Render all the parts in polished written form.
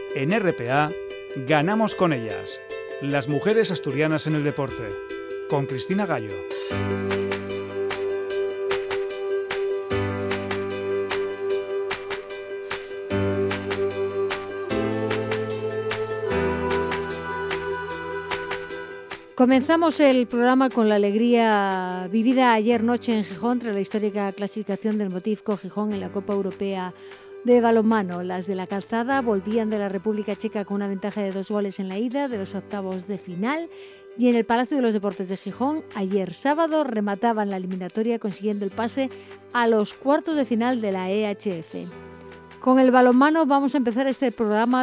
En RPA, ganamos con ellas. Las mujeres asturianas en el deporte. Con Cristina Gallo. Comenzamos el programa con la alegría vivida ayer noche en Gijón tras la histórica clasificación del Motivko Gijón en la Copa Europea de balonmano. Las de la Calzada volvían de la República Checa con una ventaja de 2 goles en la ida de los octavos de final y en el Palacio de los Deportes de Gijón ayer sábado remataban la eliminatoria consiguiendo el pase a los cuartos de final de la EHF. Con el balonmano vamos a empezar este programa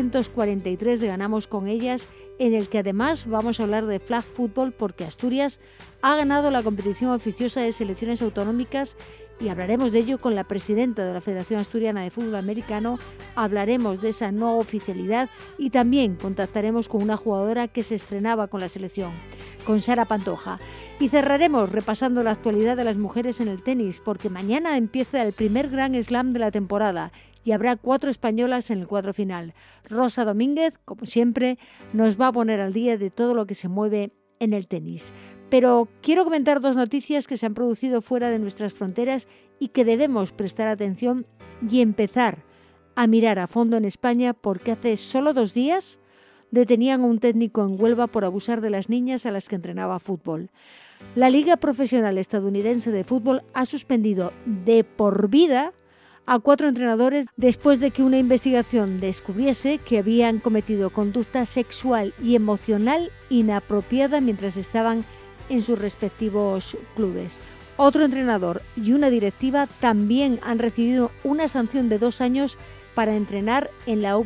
343 de Ganamos con ellas, en el que además vamos a hablar de flag football porque Asturias ha ganado la competición oficiosa de selecciones autonómicas y hablaremos de ello con la presidenta de la Federación Asturiana de Fútbol Americano, hablaremos de esa no oficialidad y también contactaremos con una jugadora que se estrenaba con la selección, con Sara Pantoja. Y cerraremos repasando la actualidad de las mujeres en el tenis, porque mañana empieza el primer Grand Slam de la temporada y habrá 4 españolas en el cuadro final. Rosa Domínguez, como siempre, nos va a poner al día de todo lo que se mueve en el tenis. Pero quiero comentar 2 noticias que se han producido fuera de nuestras fronteras y que debemos prestar atención y empezar a mirar a fondo en España, porque hace solo 2 días detenían a un técnico en Huelva por abusar de las niñas a las que entrenaba fútbol. La Liga Profesional Estadounidense de Fútbol ha suspendido de por vida a 4 entrenadores después de que una investigación descubriese que habían cometido conducta sexual y emocional inapropiada mientras estaban en sus respectivos clubes. Otro entrenador y una directiva también han recibido una sanción de 2 años para entrenar en la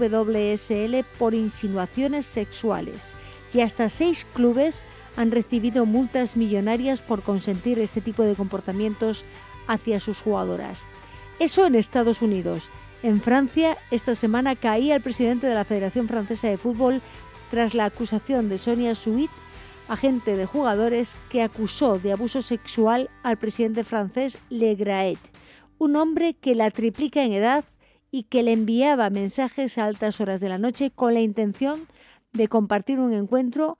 WSL por insinuaciones sexuales. Y hasta 6 clubes han recibido multas millonarias por consentir este tipo de comportamientos hacia sus jugadoras. Eso en Estados Unidos. En Francia, esta semana caía el presidente de la Federación Francesa de Fútbol tras la acusación de Sonia Souit, agente de jugadores, que acusó de abuso sexual al presidente francés Le Graët, un hombre que la triplica en edad y que le enviaba mensajes a altas horas de la noche con la intención de compartir un encuentro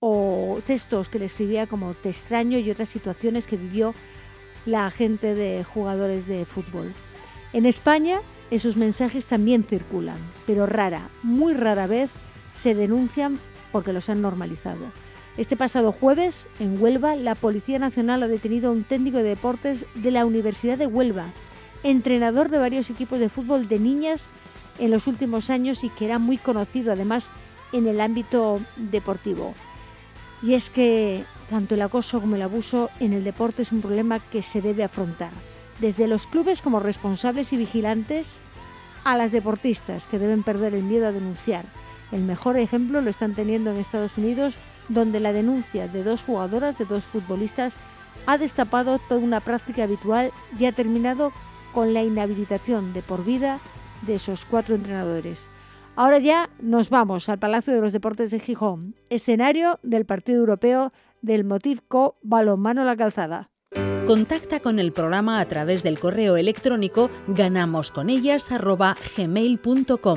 o textos que le escribía como "te extraño" y otras situaciones que vivió la agente de jugadores de fútbol. En España esos mensajes también circulan, pero muy rara vez se denuncian porque los han normalizado. Este pasado jueves, en Huelva, la Policía Nacional ha detenido a un técnico de deportes de la Universidad de Huelva, entrenador de varios equipos de fútbol de niñas en los últimos años y que era muy conocido además en el ámbito deportivo. Y es que tanto el acoso como el abuso en el deporte es un problema que se debe afrontar, desde los clubes como responsables y vigilantes a las deportistas que deben perder el miedo a denunciar. El mejor ejemplo lo están teniendo en Estados Unidos, donde la denuncia de 2 jugadoras, de 2 futbolistas, ha destapado toda una práctica habitual y ha terminado con la inhabilitación de por vida de esos 4 entrenadores. Ahora ya nos vamos al Palacio de los Deportes de Gijón, escenario del partido europeo del Motivko Balonmano La Calzada. Contacta con el programa a través del correo electrónico ganamosconellas@gmail.com.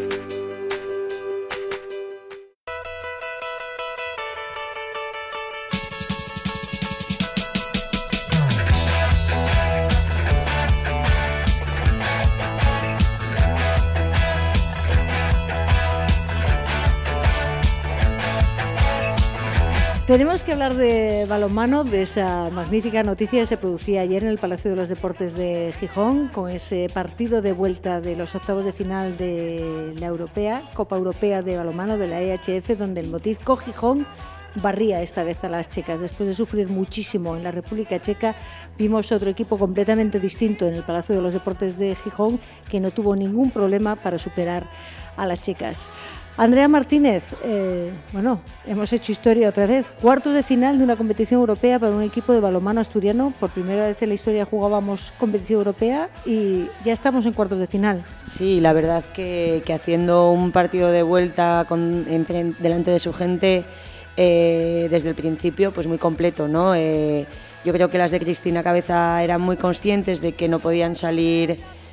Tenemos que hablar de balonmano, de esa magnífica noticia que se producía ayer en el Palacio de los Deportes de Gijón, con ese partido de vuelta de los octavos de final de la Copa Europea de Balonmano de la EHF, donde el Motivko Gijón barría esta vez a las checas. Después de sufrir muchísimo en la República Checa, vimos otro equipo completamente distinto en el Palacio de los Deportes de Gijón, que no tuvo ningún problema para superar a las checas. Andrea Martínez, hemos hecho historia otra vez. Cuartos de final de una competición europea para un equipo de balonmano asturiano. Por primera vez en la historia jugábamos competición europea y ya estamos en cuartos de final. Sí, la verdad que haciendo un partido de vuelta delante de su gente desde el principio, pues muy completo, ¿no? Yo creo que las de Cristina Cabeza eran muy conscientes de que no podían salir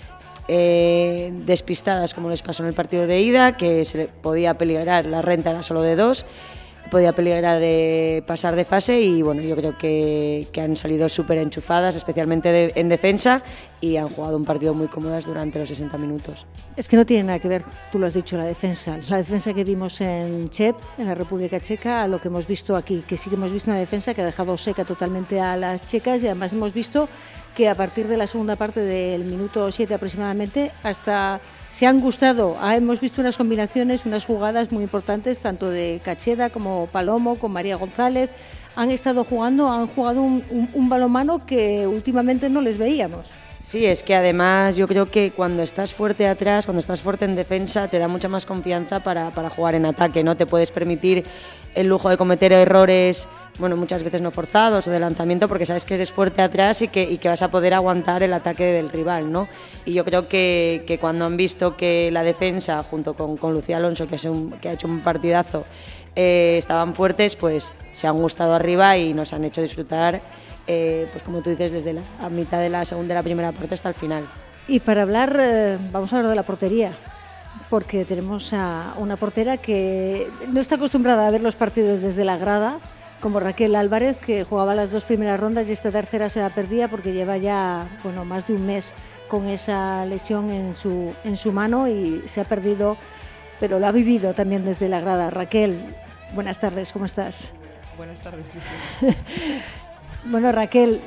despistadas como les pasó en el partido de ida, que se le podía peligrar, la renta era solo de 2, podía peligrar pasar de fase y bueno, yo creo que han salido súper enchufadas, especialmente en defensa, y han jugado un partido muy cómodas durante los 60 minutos. Es que no tiene nada que ver, tú lo has dicho, la defensa que vimos en Chep, en la República Checa, a lo que hemos visto aquí, que sí que hemos visto una defensa que ha dejado seca totalmente a las checas, y además hemos visto que a partir de la segunda parte del minuto 7 aproximadamente hasta se han gustado, hemos visto unas combinaciones, unas jugadas muy importantes tanto de Cacheda como Palomo, con María González, han jugado un balonmano que últimamente no les veíamos. Sí, es que además yo creo que cuando estás fuerte atrás, cuando estás fuerte en defensa, te da mucha más confianza para jugar en ataque, ¿no? Te puedes permitir el lujo de cometer errores, bueno, muchas veces no forzados o de lanzamiento, porque sabes que eres fuerte atrás y que vas a poder aguantar el ataque del rival, ¿no? Y yo creo que cuando han visto que la defensa, junto con Lucía Alonso, que ha hecho un partidazo, estaban fuertes, pues se han gustado arriba y nos han hecho disfrutar, pues como tú dices, desde la mitad de la primera parte hasta el final. Y para hablar, vamos a hablar de la portería, porque tenemos a una portera que no está acostumbrada a ver los partidos desde la grada, como Raquel Álvarez, que jugaba las 2 primeras rondas y esta tercera se la perdía porque lleva ya más de un mes con esa lesión en su mano y se ha perdido, pero lo ha vivido también desde la grada. Raquel, buenas tardes, ¿cómo estás? Buenas tardes, Cristina. Bueno, Raquel,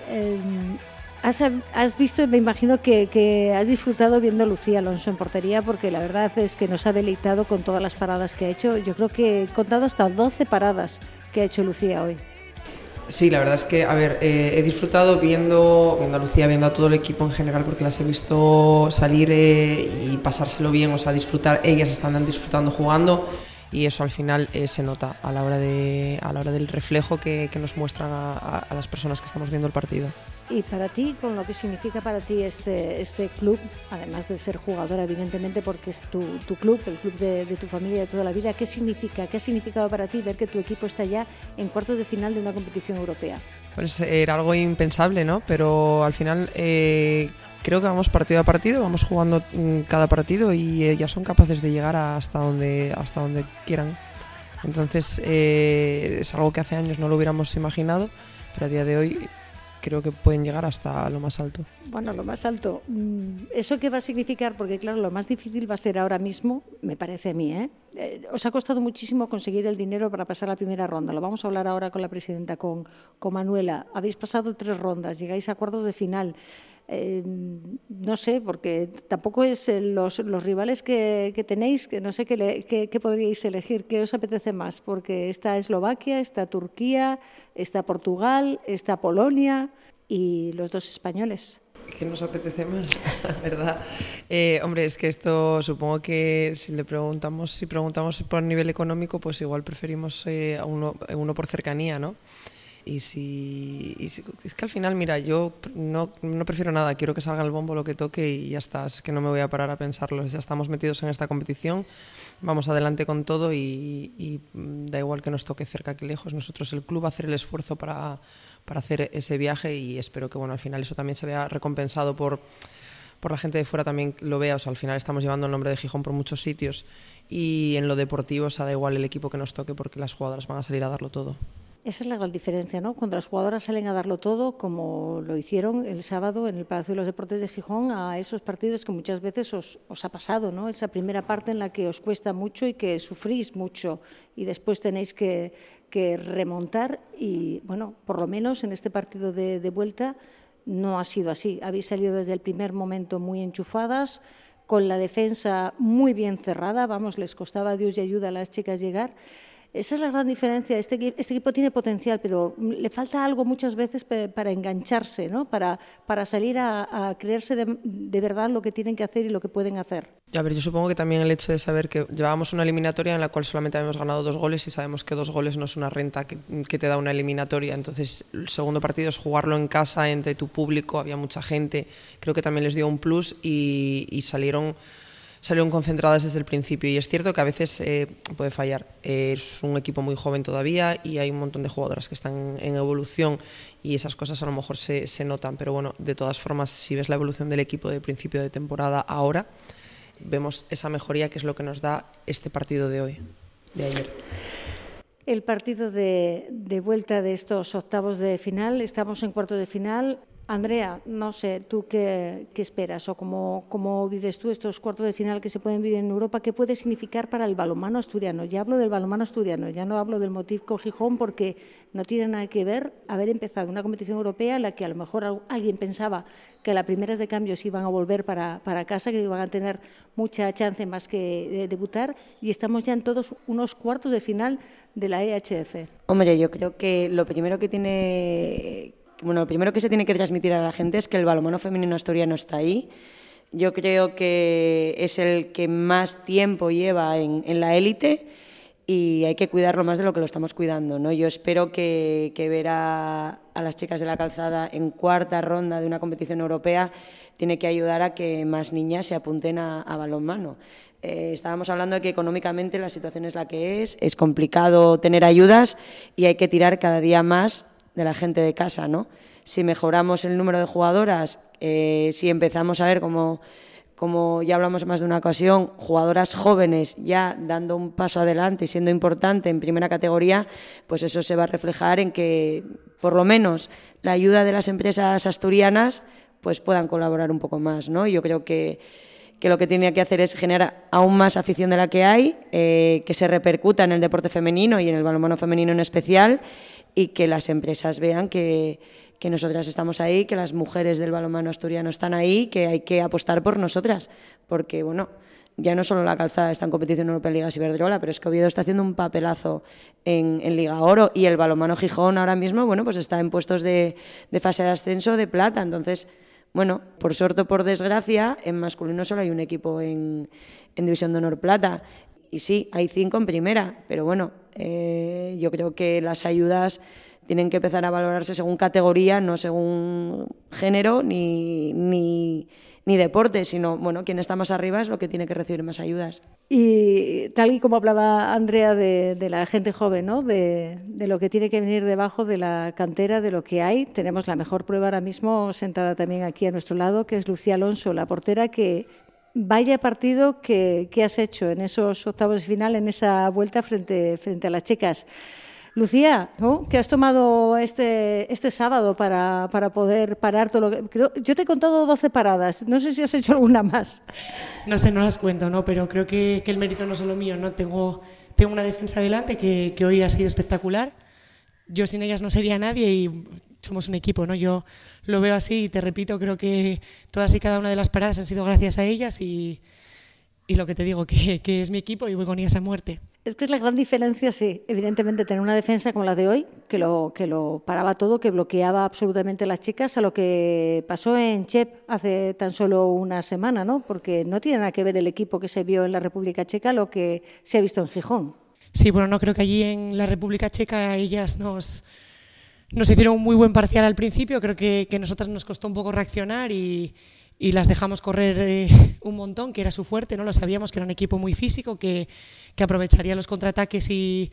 has visto, me imagino que has disfrutado viendo a Lucía Alonso en portería, porque la verdad es que nos ha deleitado con todas las paradas que ha hecho. Yo creo que he contado hasta 12 paradas que ha hecho Lucía hoy. Sí, la verdad es que, he disfrutado viendo a Lucía, viendo a todo el equipo en general, porque las he visto salir y pasárselo bien, o sea, disfrutar, ellas están disfrutando jugando, y eso al final se nota a la hora del reflejo que nos muestran a las personas que estamos viendo el partido. Y para ti, con lo que significa para ti este club, además de ser jugadora, evidentemente, porque es tu club, el club de tu familia de toda la vida, ¿qué significa? ¿Qué ha significado para ti ver que tu equipo está ya en cuartos de final de una competición europea? Pues era algo impensable, ¿no? Pero al final creo que vamos partido a partido, vamos jugando cada partido y ellas son capaces de llegar hasta donde quieran. Entonces es algo que hace años no lo hubiéramos imaginado, pero a día de hoy creo que pueden llegar hasta lo más alto. Bueno, lo más alto. ¿Eso qué va a significar? Porque claro, lo más difícil va a ser ahora mismo, me parece a mí, os ha costado muchísimo conseguir el dinero para pasar la primera ronda. Lo vamos a hablar ahora con la presidenta, con Manuela. Habéis pasado 3 rondas, llegáis a cuartos de final. No sé, porque tampoco es los rivales que tenéis, que no sé qué podríais elegir, qué os apetece más, porque está Eslovaquia, está Turquía, está Portugal, está Polonia y los 2 españoles. ¿Qué nos apetece más? ¿Verdad? Hombre, es que esto supongo que si preguntamos por nivel económico, pues igual preferimos a uno por cercanía, ¿no? Y es que al final, mira, yo no prefiero nada, quiero que salga el bombo lo que toque y ya está, es que no me voy a parar a pensarlo, ya estamos metidos en esta competición, vamos adelante con todo y da igual que nos toque cerca que lejos, nosotros el club va a hacer el esfuerzo para hacer ese viaje y espero que al final eso también se vea recompensado por la gente de fuera, también lo vea, o sea, al final estamos llevando el nombre de Gijón por muchos sitios y en lo deportivo, o sea, da igual el equipo que nos toque porque las jugadoras van a salir a darlo todo. Esa es la gran diferencia, ¿no? Cuando las jugadoras salen a darlo todo, como lo hicieron el sábado en el Palacio de los Deportes de Gijón, a esos partidos que muchas veces os ha pasado, ¿no? Esa primera parte en la que os cuesta mucho y que sufrís mucho y después tenéis que remontar y, bueno, por lo menos en este partido de vuelta no ha sido así. Habéis salido desde el primer momento muy enchufadas, con la defensa muy bien cerrada, vamos, les costaba Dios y ayuda a las chicas llegar. Esa es la gran diferencia. Este equipo tiene potencial, pero le falta algo muchas veces para engancharse, ¿no? Para salir a creerse de verdad lo que tienen que hacer y lo que pueden hacer. A ver, yo supongo que también el hecho de saber que llevábamos una eliminatoria en la cual solamente habíamos ganado 2 goles y sabemos que 2 goles no es una renta que te da una eliminatoria. Entonces, el segundo partido es jugarlo en casa, entre tu público, había mucha gente. Creo que también les dio un plus y salieron salieron concentradas desde el principio, y es cierto que a veces puede fallar. Es un equipo muy joven todavía y hay un montón de jugadoras que están en evolución y esas cosas a lo mejor se notan, pero bueno, de todas formas, si ves la evolución del equipo de principio de temporada ahora, vemos esa mejoría que es lo que nos da este partido de hoy, de ayer. El partido de vuelta de estos octavos de final, estamos en cuartos de final. Andrea, no sé, ¿tú qué esperas o cómo vives tú estos cuartos de final que se pueden vivir en Europa? ¿Qué puede significar para el balonmano asturiano? Ya hablo del balonmano asturiano, ya no hablo del Motivco Gijón, porque no tiene nada que ver haber empezado una competición europea en la que a lo mejor alguien pensaba que las primeras de cambio se iban a volver para casa, que iban a tener mucha chance más que debutar, y estamos ya en todos unos cuartos de final de la EHF. Hombre, yo creo que lo primero que se tiene que transmitir a la gente es que el balonmano femenino asturiano está ahí. Yo creo que es el que más tiempo lleva en la élite y hay que cuidarlo más de lo que lo estamos cuidando, ¿no? Yo espero que ver a las chicas de la Calzada en cuarta ronda de una competición europea tiene que ayudar a que más niñas se apunten a balonmano. Estábamos hablando de que económicamente la situación es la que es complicado tener ayudas y hay que tirar cada día más de la gente de casa, ¿no? Si mejoramos el número de jugadoras, si empezamos a ver, como ya hablamos en más de una ocasión, jugadoras jóvenes ya dando un paso adelante y siendo importante en primera categoría, pues eso se va a reflejar en que, por lo menos, la ayuda de las empresas asturianas pues puedan colaborar un poco más, ¿no? Yo creo que lo que tiene que hacer es generar aún más afición de la que hay, que se repercuta en el deporte femenino y en el balonmano femenino en especial, y que las empresas vean que nosotras estamos ahí, que las mujeres del balonmano asturiano están ahí, que hay que apostar por nosotras, porque bueno, ya no solo la Calzada está en competición europea en Liga Iberdrola, pero es que Oviedo está haciendo un papelazo en Liga Oro, y el balonmano Gijón ahora mismo, bueno, pues está en puestos de fase de ascenso de plata. Entonces, bueno, por suerte o por desgracia, en masculino solo hay un equipo en División de Honor Plata. Y sí, hay 5 en primera, pero bueno, yo creo que las ayudas tienen que empezar a valorarse según categoría, no según género ni deporte, sino, bueno, quien está más arriba es lo que tiene que recibir más ayudas. Y tal y como hablaba Andrea de la gente joven, ¿no? De lo que tiene que venir debajo de la cantera, de lo que hay, tenemos la mejor prueba ahora mismo sentada también aquí a nuestro lado, que es Lucía Alonso, la portera, que vaya partido que has hecho en esos octavos de final, en esa vuelta frente a las chicas. Lucía, ¿no? ¿Qué has tomado este sábado para poder parar todo lo que... Yo te he contado 12 paradas, no sé si has hecho alguna más. No sé, no las cuento, ¿no? Pero creo que el mérito no es solo mío, ¿no? Tengo una defensa delante que hoy ha sido espectacular. Yo sin ellas no sería nadie y somos un equipo, ¿no? Yo lo veo así y te repito, creo que todas y cada una de las paradas han sido gracias a ellas y lo que te digo, que es mi equipo y voy con ellas a muerte. Es que es la gran diferencia, sí, evidentemente, tener una defensa como la de hoy, que lo paraba todo, que bloqueaba absolutamente a las chicas, a lo que pasó en Chep hace tan solo una semana, ¿no? Porque no tiene nada que ver el equipo que se vio en la República Checa lo que se ha visto en Gijón. Sí, bueno, no creo que allí en la República Checa ellas nos hicieron un muy buen parcial al principio. Creo que a nosotras nos costó un poco reaccionar y las dejamos correr un montón, que era su fuerte, ¿no? Lo sabíamos, que era un equipo muy físico, que aprovecharía los contraataques y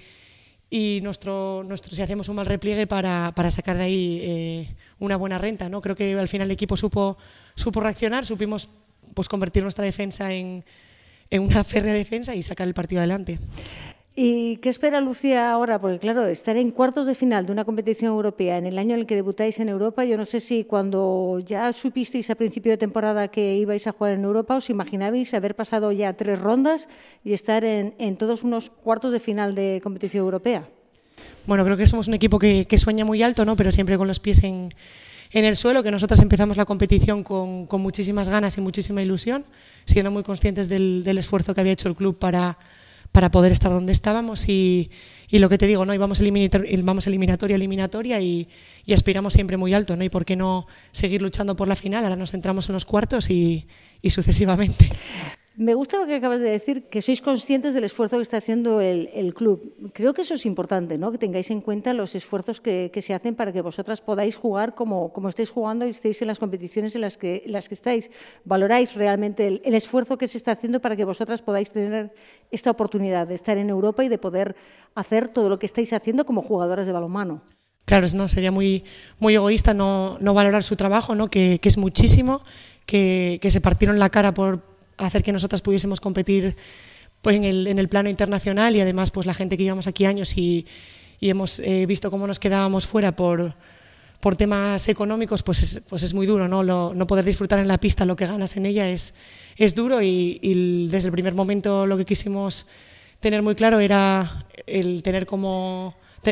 si hacemos un mal repliegue para sacar de ahí una buena renta, ¿no? Creo que al final el equipo supo reaccionar, supimos pues convertir nuestra defensa en una férrea defensa y sacar el partido adelante. ¿Y qué espera Lucía ahora? Porque claro, estar en cuartos de final de una competición europea en el año en el que debutáis en Europa, yo no sé si cuando ya supisteis a principio de temporada que ibais a jugar en Europa, os imaginabais haber pasado ya 3 rondas y estar en todos unos cuartos de final de competición europea. Bueno, creo que somos un equipo que sueña muy alto, ¿no? Pero siempre con los pies en el suelo, que nosotras empezamos la competición con muchísimas ganas y muchísima ilusión, siendo muy conscientes del esfuerzo que había hecho el club para poder estar donde estábamos y lo que te digo, ¿no? Íbamos eliminatoria y aspiramos siempre muy alto, ¿no? Y por qué no seguir luchando por la final. Ahora nos centramos en los cuartos y sucesivamente. Me gusta lo que acabas de decir, que sois conscientes del esfuerzo que está haciendo el club. Creo que eso es importante, ¿no? Que tengáis en cuenta los esfuerzos que se hacen para que vosotras podáis jugar como estáis jugando y estéis en las competiciones en las que estáis. Valoráis realmente el esfuerzo que se está haciendo para que vosotras podáis tener esta oportunidad de estar en Europa y de poder hacer todo lo que estáis haciendo como jugadoras de balonmano. Claro, no, sería muy egoísta no valorar su trabajo, ¿no? Que es muchísimo, que se partieron la cara por hacer que nosotras pudiésemos competir pues, en el plano internacional, y además pues la gente que llevamos aquí años y hemos visto cómo nos quedábamos fuera por temas económicos, pues es muy duro, ¿no? No poder disfrutar en la pista lo que ganas en ella es duro, y desde el primer momento lo que quisimos tener muy claro era el tener como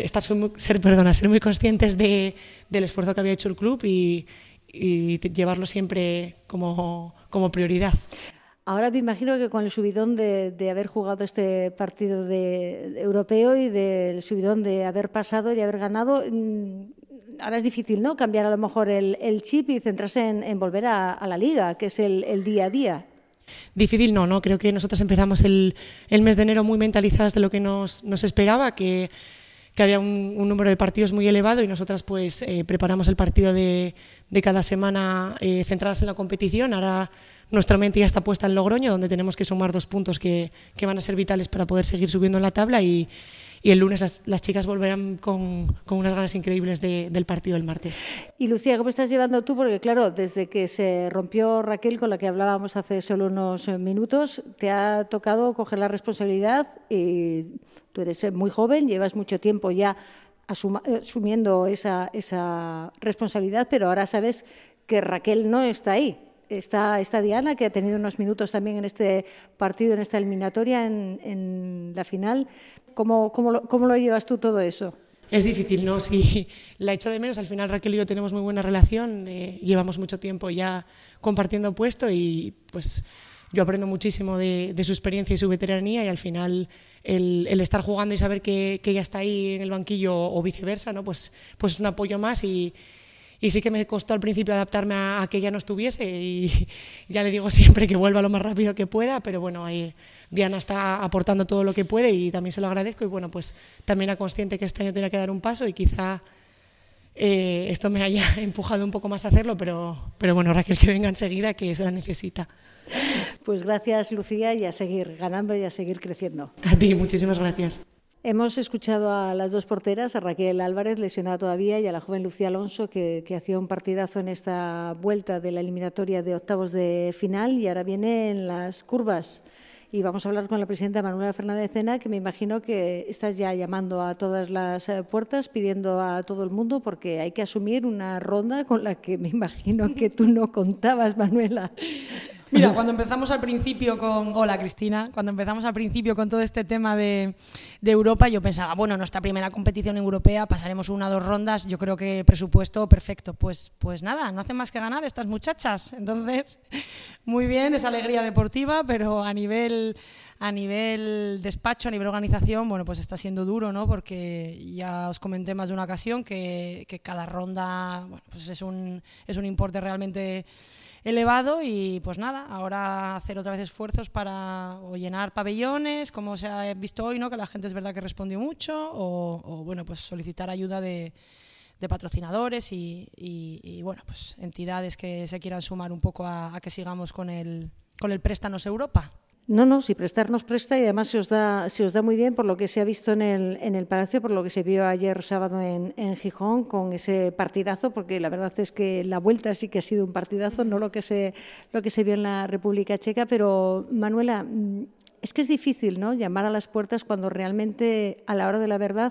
ser muy conscientes del esfuerzo que había hecho el club y llevarlo siempre como prioridad. Ahora me imagino que con el subidón de haber jugado este partido europeo y del subidón de haber pasado y haber ganado, ahora es difícil, ¿no?, cambiar a lo mejor el chip y centrarse en volver a la liga, que es el día a día. Difícil no. Creo que nosotros empezamos el mes de enero muy mentalizadas de lo que nos esperaba, que había un número de partidos muy elevado, y nosotras pues preparamos el partido de cada semana centradas en la competición. Ahora nuestra mente ya está puesta en Logroño, donde tenemos que sumar 2 puntos que van a ser vitales para poder seguir subiendo en la tabla, y el lunes las chicas volverán con unas ganas increíbles del partido del martes. Y Lucía, ¿cómo estás llevando tú? Porque claro, desde que se rompió Raquel, con la que hablábamos hace solo unos minutos, te ha tocado coger la responsabilidad, y tú eres muy joven, llevas mucho tiempo ya asumiendo esa responsabilidad, pero ahora sabes que Raquel no está ahí. Está Diana, que ha tenido unos minutos también en este partido, en esta eliminatoria, en la final. ¿Cómo lo llevas tú todo eso? Es difícil, ¿no? Sí, la echo de menos. Al final Raquel y yo tenemos muy buena relación, llevamos mucho tiempo ya compartiendo puesto, y pues yo aprendo muchísimo de su experiencia y su veteranía, y al final el estar jugando y saber que ella está ahí en el banquillo o viceversa, ¿no? Pues es un apoyo más, y sí que me costó al principio adaptarme a que ella no estuviese, y ya le digo siempre que vuelva lo más rápido que pueda, pero bueno, ahí Diana está aportando todo lo que puede y también se lo agradezco, y bueno, pues también era consciente que este año tenía que dar un paso, y quizá esto me haya empujado un poco más a hacerlo, pero bueno, Raquel, que venga enseguida, que se la necesita. Pues gracias, Lucía, y a seguir ganando y a seguir creciendo. A ti, muchísimas gracias. Hemos escuchado a las 2 porteras, a Raquel Álvarez, lesionada todavía, y a la joven Lucía Alonso, que hacía un partidazo en esta vuelta de la eliminatoria de octavos de final, y ahora vienen las curvas. Y vamos a hablar con la presidenta Manuela Fernández Cena, que me imagino que estás ya llamando a todas las puertas, pidiendo a todo el mundo, porque hay que asumir una ronda con la que me imagino que tú no contabas, Manuela. Mira, cuando empezamos al principio Hola, Cristina. Cuando empezamos al principio con todo este tema de Europa, yo pensaba, bueno, nuestra primera competición europea, pasaremos 1 o 2 rondas, yo creo que presupuesto perfecto. Pues nada, no hacen más que ganar estas muchachas. Entonces, muy bien, esa alegría deportiva, pero a nivel despacho, a nivel organización, bueno, pues está siendo duro, ¿no? Porque ya os comenté más de una ocasión que cada ronda, bueno, pues es un importe realmente elevado, y pues nada, ahora hacer otra vez esfuerzos para o llenar pabellones, como se ha visto hoy, ¿no? Que la gente es verdad que respondió mucho, o bueno, pues solicitar ayuda de patrocinadores y bueno, pues entidades que se quieran sumar un poco a que sigamos con el Préstanos Europa. No, si prestarnos presta, y además se os da muy bien, por lo que se ha visto en el Palacio, por lo que se vio ayer sábado en Gijón con ese partidazo, porque la verdad es que la vuelta sí que ha sido un partidazo, no lo que se vio en la República Checa. Pero Manuela, es que es difícil, ¿no?, llamar a las puertas cuando realmente a la hora de la verdad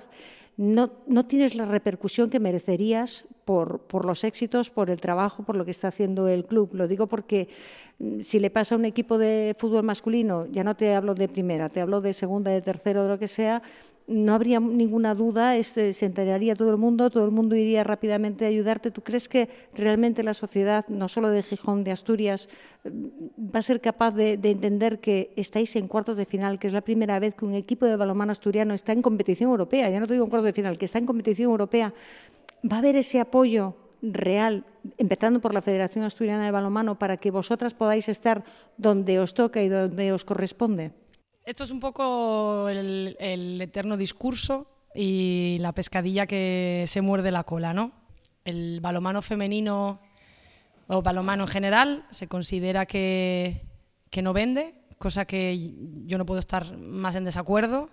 no tienes la repercusión que merecerías por los éxitos, por el trabajo, por lo que está haciendo el club. Lo digo porque si le pasa a un equipo de fútbol masculino, ya no te hablo de primera, te hablo de segunda, de tercera, de lo que sea, no habría ninguna duda, se enteraría todo el mundo iría rápidamente a ayudarte. ¿Tú crees que realmente la sociedad, no solo de Gijón, de Asturias, va a ser capaz de entender que estáis en cuartos de final, que es la primera vez que un equipo de balonmano asturiano está en competición europea? Ya no te digo en cuartos de final, que está en competición europea. ¿Va a haber ese apoyo real, empezando por la Federación Asturiana de Balonmano, para que vosotras podáis estar donde os toca y donde os corresponde? Esto es un poco el eterno discurso y la pescadilla que se muerde la cola, ¿no? El balonmano femenino o balonmano en general se considera que no vende, cosa que yo no puedo estar más en desacuerdo.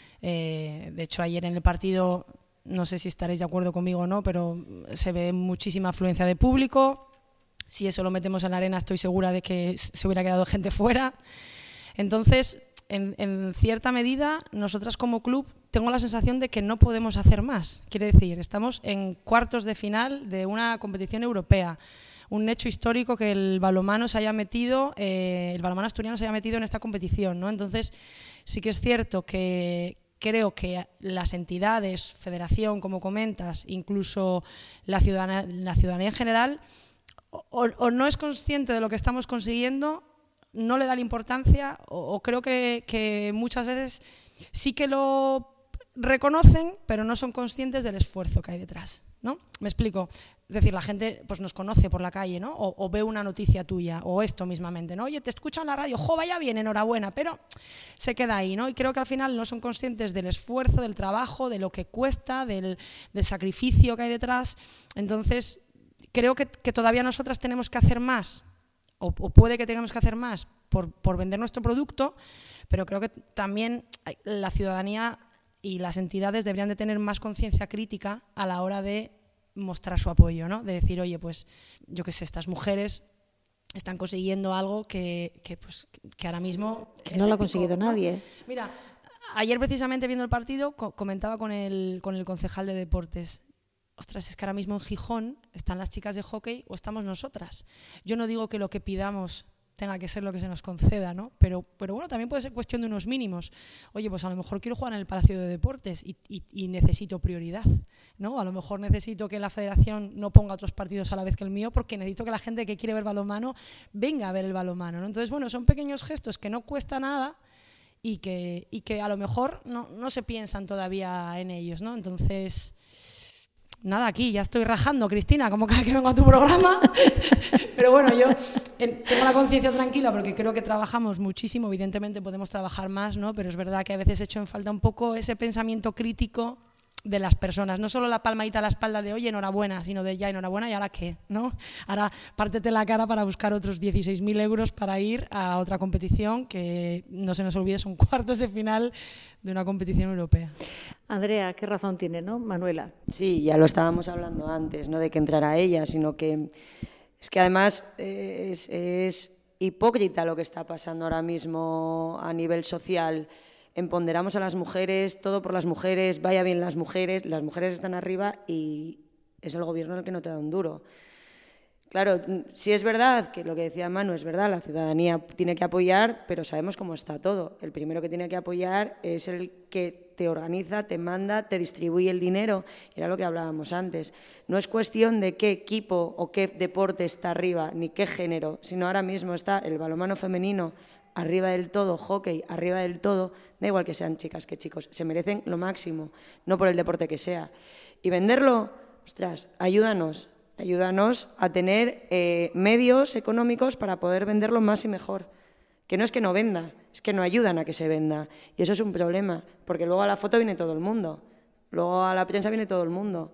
De hecho, ayer en el partido, no sé si estaréis de acuerdo conmigo o no, pero se ve muchísima afluencia de público. Si eso lo metemos en la arena, estoy segura de que se hubiera quedado gente fuera. Entonces, en cierta medida, nosotras como club tengo la sensación de que no podemos hacer más. Quiere decir, estamos en cuartos de final de una competición europea. Un hecho histórico que el balonmano se haya metido, el balonmano asturiano se haya metido en esta competición, ¿no? Entonces, sí que es cierto que creo que las entidades, federación, como comentas, incluso la ciudadanía en general, o no es consciente de lo que estamos consiguiendo, no le da la importancia, o creo que muchas veces sí que lo reconocen, pero no son conscientes del esfuerzo que hay detrás, ¿no? Me explico. Es decir, la gente pues nos conoce por la calle, ¿no? O ve una noticia tuya, o esto mismamente, ¿no? Oye, te escucho en la radio, ¡jo, vaya bien, enhorabuena! Pero se queda ahí, ¿no? Y creo que al final no son conscientes del esfuerzo, del trabajo, de lo que cuesta, del sacrificio que hay detrás. Entonces, creo que todavía nosotras tenemos que hacer más, o puede que tengamos que hacer más por vender nuestro producto, pero creo que también la ciudadanía y las entidades deberían de tener más conciencia crítica a la hora de mostrar su apoyo, ¿no? De decir, oye, pues yo qué sé, estas mujeres están consiguiendo algo que ahora mismo que no lo ha conseguido nadie. Mira, ayer precisamente viendo el partido comentaba con el concejal de deportes. Ostras, es que ahora mismo en Gijón están las chicas de hockey o estamos nosotras. Yo no digo que lo que pidamos tenga que ser lo que se nos conceda, ¿no? Pero bueno, también puede ser cuestión de unos mínimos. Oye, pues a lo mejor quiero jugar en el Palacio de Deportes y necesito prioridad, ¿no? A lo mejor necesito que la federación no ponga otros partidos a la vez que el mío porque necesito que la gente que quiere ver balonmano venga a ver el balonmano, ¿no? Entonces, bueno, son pequeños gestos que no cuesta nada y que a lo mejor no se piensan todavía en ellos, ¿no? Entonces, nada, aquí ya estoy rajando, Cristina, como cada que vengo a tu programa. Pero bueno, yo tengo la conciencia tranquila porque creo que trabajamos muchísimo, evidentemente podemos trabajar más, ¿no? Pero es verdad que a veces echo en falta un poco ese pensamiento crítico de las personas, no solo la palmadita a la espalda de oye, enhorabuena, sino de ya, enhorabuena, ¿y ahora qué? ¿No? Ahora pártete la cara para buscar otros 16.000 euros para ir a otra competición que, no se nos olvide, son cuartos de final de una competición europea. Andrea, qué razón tiene, ¿no? Manuela. Sí, ya lo estábamos hablando antes, no de que entrara ella, sino que es que además es hipócrita lo que está pasando ahora mismo a nivel social. Empoderamos a las mujeres, todo por las mujeres, vaya bien las mujeres están arriba y es el gobierno el que no te da un duro. Claro, sí es verdad que lo que decía Manu es verdad, la ciudadanía tiene que apoyar, pero sabemos cómo está todo. El primero que tiene que apoyar es el que te organiza, te manda, te distribuye el dinero. Era lo que hablábamos antes. No es cuestión de qué equipo o qué deporte está arriba, ni qué género, sino ahora mismo está el balonmano femenino arriba del todo, hockey arriba del todo, da igual que sean chicas que chicos, se merecen lo máximo, no por el deporte que sea. Y venderlo, ostras, ayúdanos a tener medios económicos para poder venderlo más y mejor. Que no es que no venda, es que no ayudan a que se venda. Y eso es un problema, porque luego a la foto viene todo el mundo, luego a la prensa viene todo el mundo,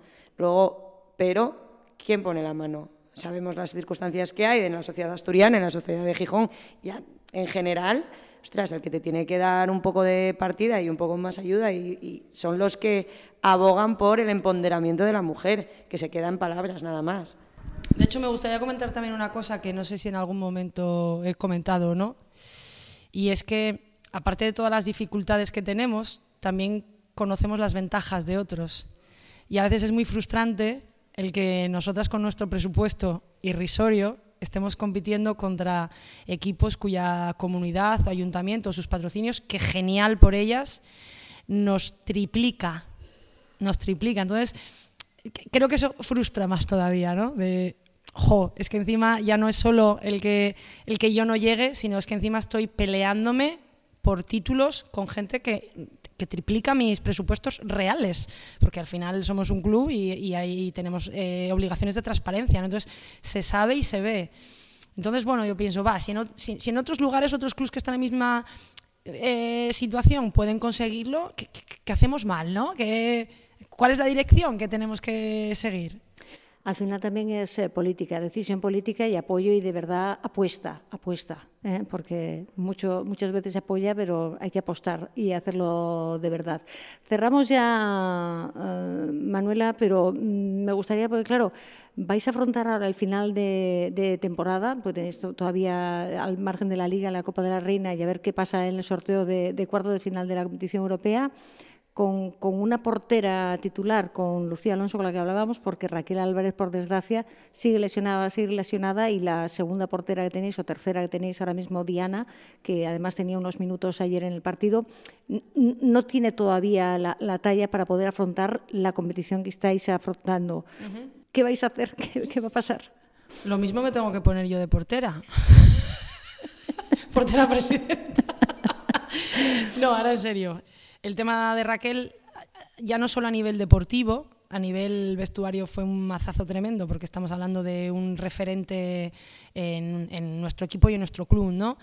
pero ¿quién pone la mano? Sabemos las circunstancias que hay en la sociedad asturiana, en la sociedad de Gijón, ya en general, ostras, el que te tiene que dar un poco de partida y un poco más ayuda y son los que abogan por el empoderamiento de la mujer, que se queda en palabras nada más. De hecho, me gustaría comentar también una cosa que no sé si en algún momento he comentado o no, y es que, aparte de todas las dificultades que tenemos, también conocemos las ventajas de otros. Y a veces es muy frustrante el que nosotras con nuestro presupuesto irrisorio estemos compitiendo contra equipos cuya comunidad o ayuntamiento o sus patrocinios, que genial por ellas, nos triplica. Entonces, creo que eso frustra más todavía, ¿no? Es que encima ya no es solo el que yo no llegue, sino es que encima estoy peleándome por títulos con gente que que triplica mis presupuestos reales, porque al final somos un club y ahí tenemos obligaciones de transparencia, ¿no? Entonces se sabe y se ve. Entonces, bueno, yo pienso, si en otros lugares, otros clubs que están en la misma situación pueden conseguirlo, ¿qué hacemos mal, ¿no? ¿Cuál es la dirección que tenemos que seguir? Al final también es política, decisión política y apoyo y de verdad apuesta, porque muchas veces se apoya, pero hay que apostar y hacerlo de verdad. Cerramos ya, Manuela, pero me gustaría, porque claro, vais a afrontar ahora el final de temporada, pues tenéis todavía al margen de la Liga, la Copa de la Reina y a ver qué pasa en el sorteo de cuartos de final de la competición europea. Con una portera titular, con Lucía Alonso, con la que hablábamos, porque Raquel Álvarez, por desgracia, sigue lesionada, y la segunda portera que tenéis, o tercera que tenéis ahora mismo, Diana, que además tenía unos minutos ayer en el partido, no tiene todavía la talla para poder afrontar la competición que estáis afrontando. Uh-huh. ¿Qué vais a hacer? ¿Qué va a pasar? Lo mismo me tengo que poner yo de portera. Portera presidenta. No, ahora en serio. El tema de Raquel, ya no solo a nivel deportivo, a nivel vestuario fue un mazazo tremendo, porque estamos hablando de un referente en nuestro equipo y en nuestro club, ¿no?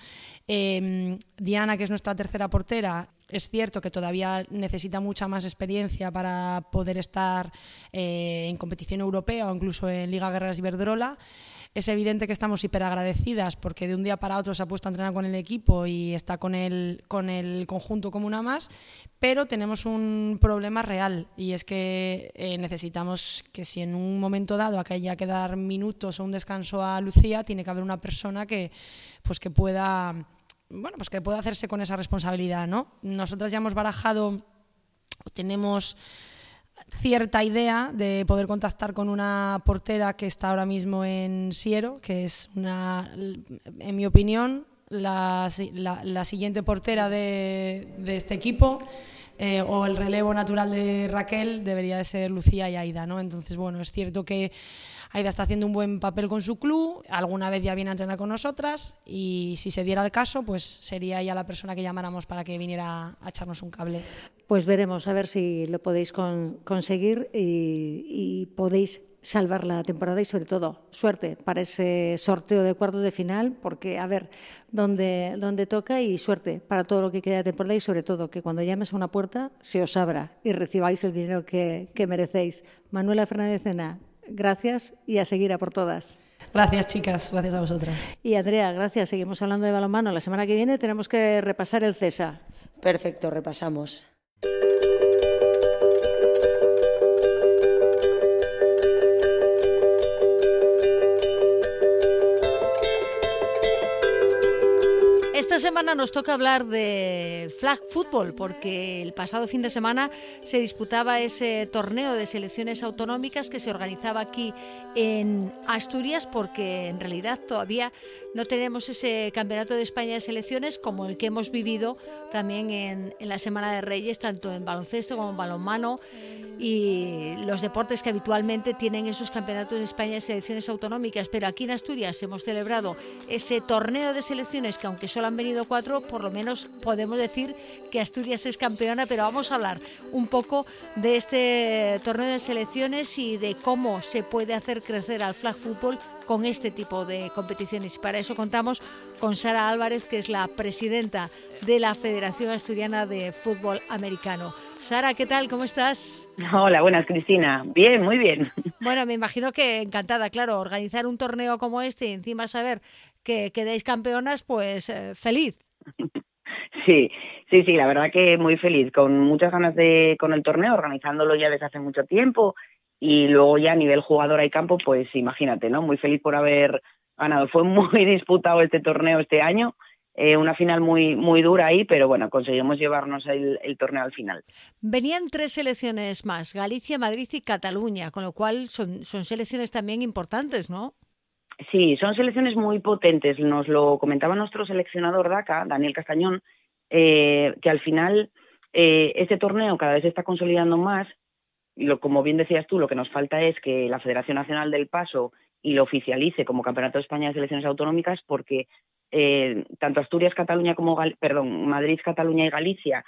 Diana, que es nuestra tercera portera, es cierto que todavía necesita mucha más experiencia para poder estar en competición europea o incluso en Liga Guerreras Iberdrola. Es evidente que estamos hiperagradecidas porque de un día para otro se ha puesto a entrenar con el equipo y está con el conjunto como una más, pero tenemos un problema real y es que necesitamos que si en un momento dado haya que dar minutos o un descanso a Lucía, tiene que haber una persona que pueda hacerse con esa responsabilidad, ¿no? Nosotras ya hemos barajado, tenemos cierta idea de poder contactar con una portera que está ahora mismo en Siero, que es en mi opinión, la siguiente portera de este equipo, o el relevo natural de Raquel debería de ser Lucía y Aida, ¿no? Entonces, bueno, es cierto que Aida está haciendo un buen papel con su club, alguna vez ya viene a entrenar con nosotras y si se diera el caso, pues sería ella la persona que llamáramos para que viniera a echarnos un cable. Pues veremos, a ver si lo podéis conseguir y podéis salvar la temporada y sobre todo suerte para ese sorteo de cuartos de final, porque a ver dónde toca, y suerte para todo lo que queda de temporada y sobre todo que cuando llames a una puerta se os abra y recibáis el dinero que merecéis. Manuela Fernández Ena, gracias y a seguir a por todas. Gracias, chicas, gracias a vosotras. Y Andrea, gracias. Seguimos hablando de balonmano. La semana que viene tenemos que repasar el CESA. Perfecto, repasamos. Esta semana nos toca hablar de flag football porque el pasado fin de semana se disputaba ese torneo de selecciones autonómicas que se organizaba aquí en Asturias, porque en realidad todavía no tenemos ese Campeonato de España de Selecciones como el que hemos vivido también en la Semana de Reyes, tanto en baloncesto como en balonmano y los deportes que habitualmente tienen esos Campeonatos de España de Selecciones autonómicas. Pero aquí en Asturias hemos celebrado ese torneo de selecciones que, aunque solo han venido 4, por lo menos podemos decir que Asturias es campeona. Pero vamos a hablar un poco de este torneo de selecciones y de cómo se puede hacer crecer al flag football con este tipo de competiciones. Y para eso contamos con Sara Álvarez, que es la presidenta de la Federación Asturiana de Fútbol Americano. Sara, ¿qué tal? ¿Cómo estás? Hola, buenas, Cristina. Bien, muy bien. Bueno, me imagino que encantada, claro, organizar un torneo como este y encima saber que quedáis campeonas, pues feliz. Sí, la verdad que muy feliz, con muchas ganas con el torneo, organizándolo ya desde hace mucho tiempo. Y luego ya a nivel jugadora y campo, pues imagínate, ¿no? Muy feliz por haber ganado. Fue muy disputado este torneo este año, una final muy, muy dura ahí, pero bueno, conseguimos llevarnos el torneo al final. Venían 3 selecciones más, Galicia, Madrid y Cataluña, con lo cual son selecciones también importantes, ¿no? Sí, son selecciones muy potentes. Nos lo comentaba nuestro seleccionador DACA, Daniel Castañón, que al final este torneo cada vez se está consolidando más. Como bien decías tú, lo que nos falta es que la Federación Nacional del Paso y lo oficialice como Campeonato de España de Selecciones Autonómicas, porque tanto Asturias, Cataluña como Madrid, Cataluña y Galicia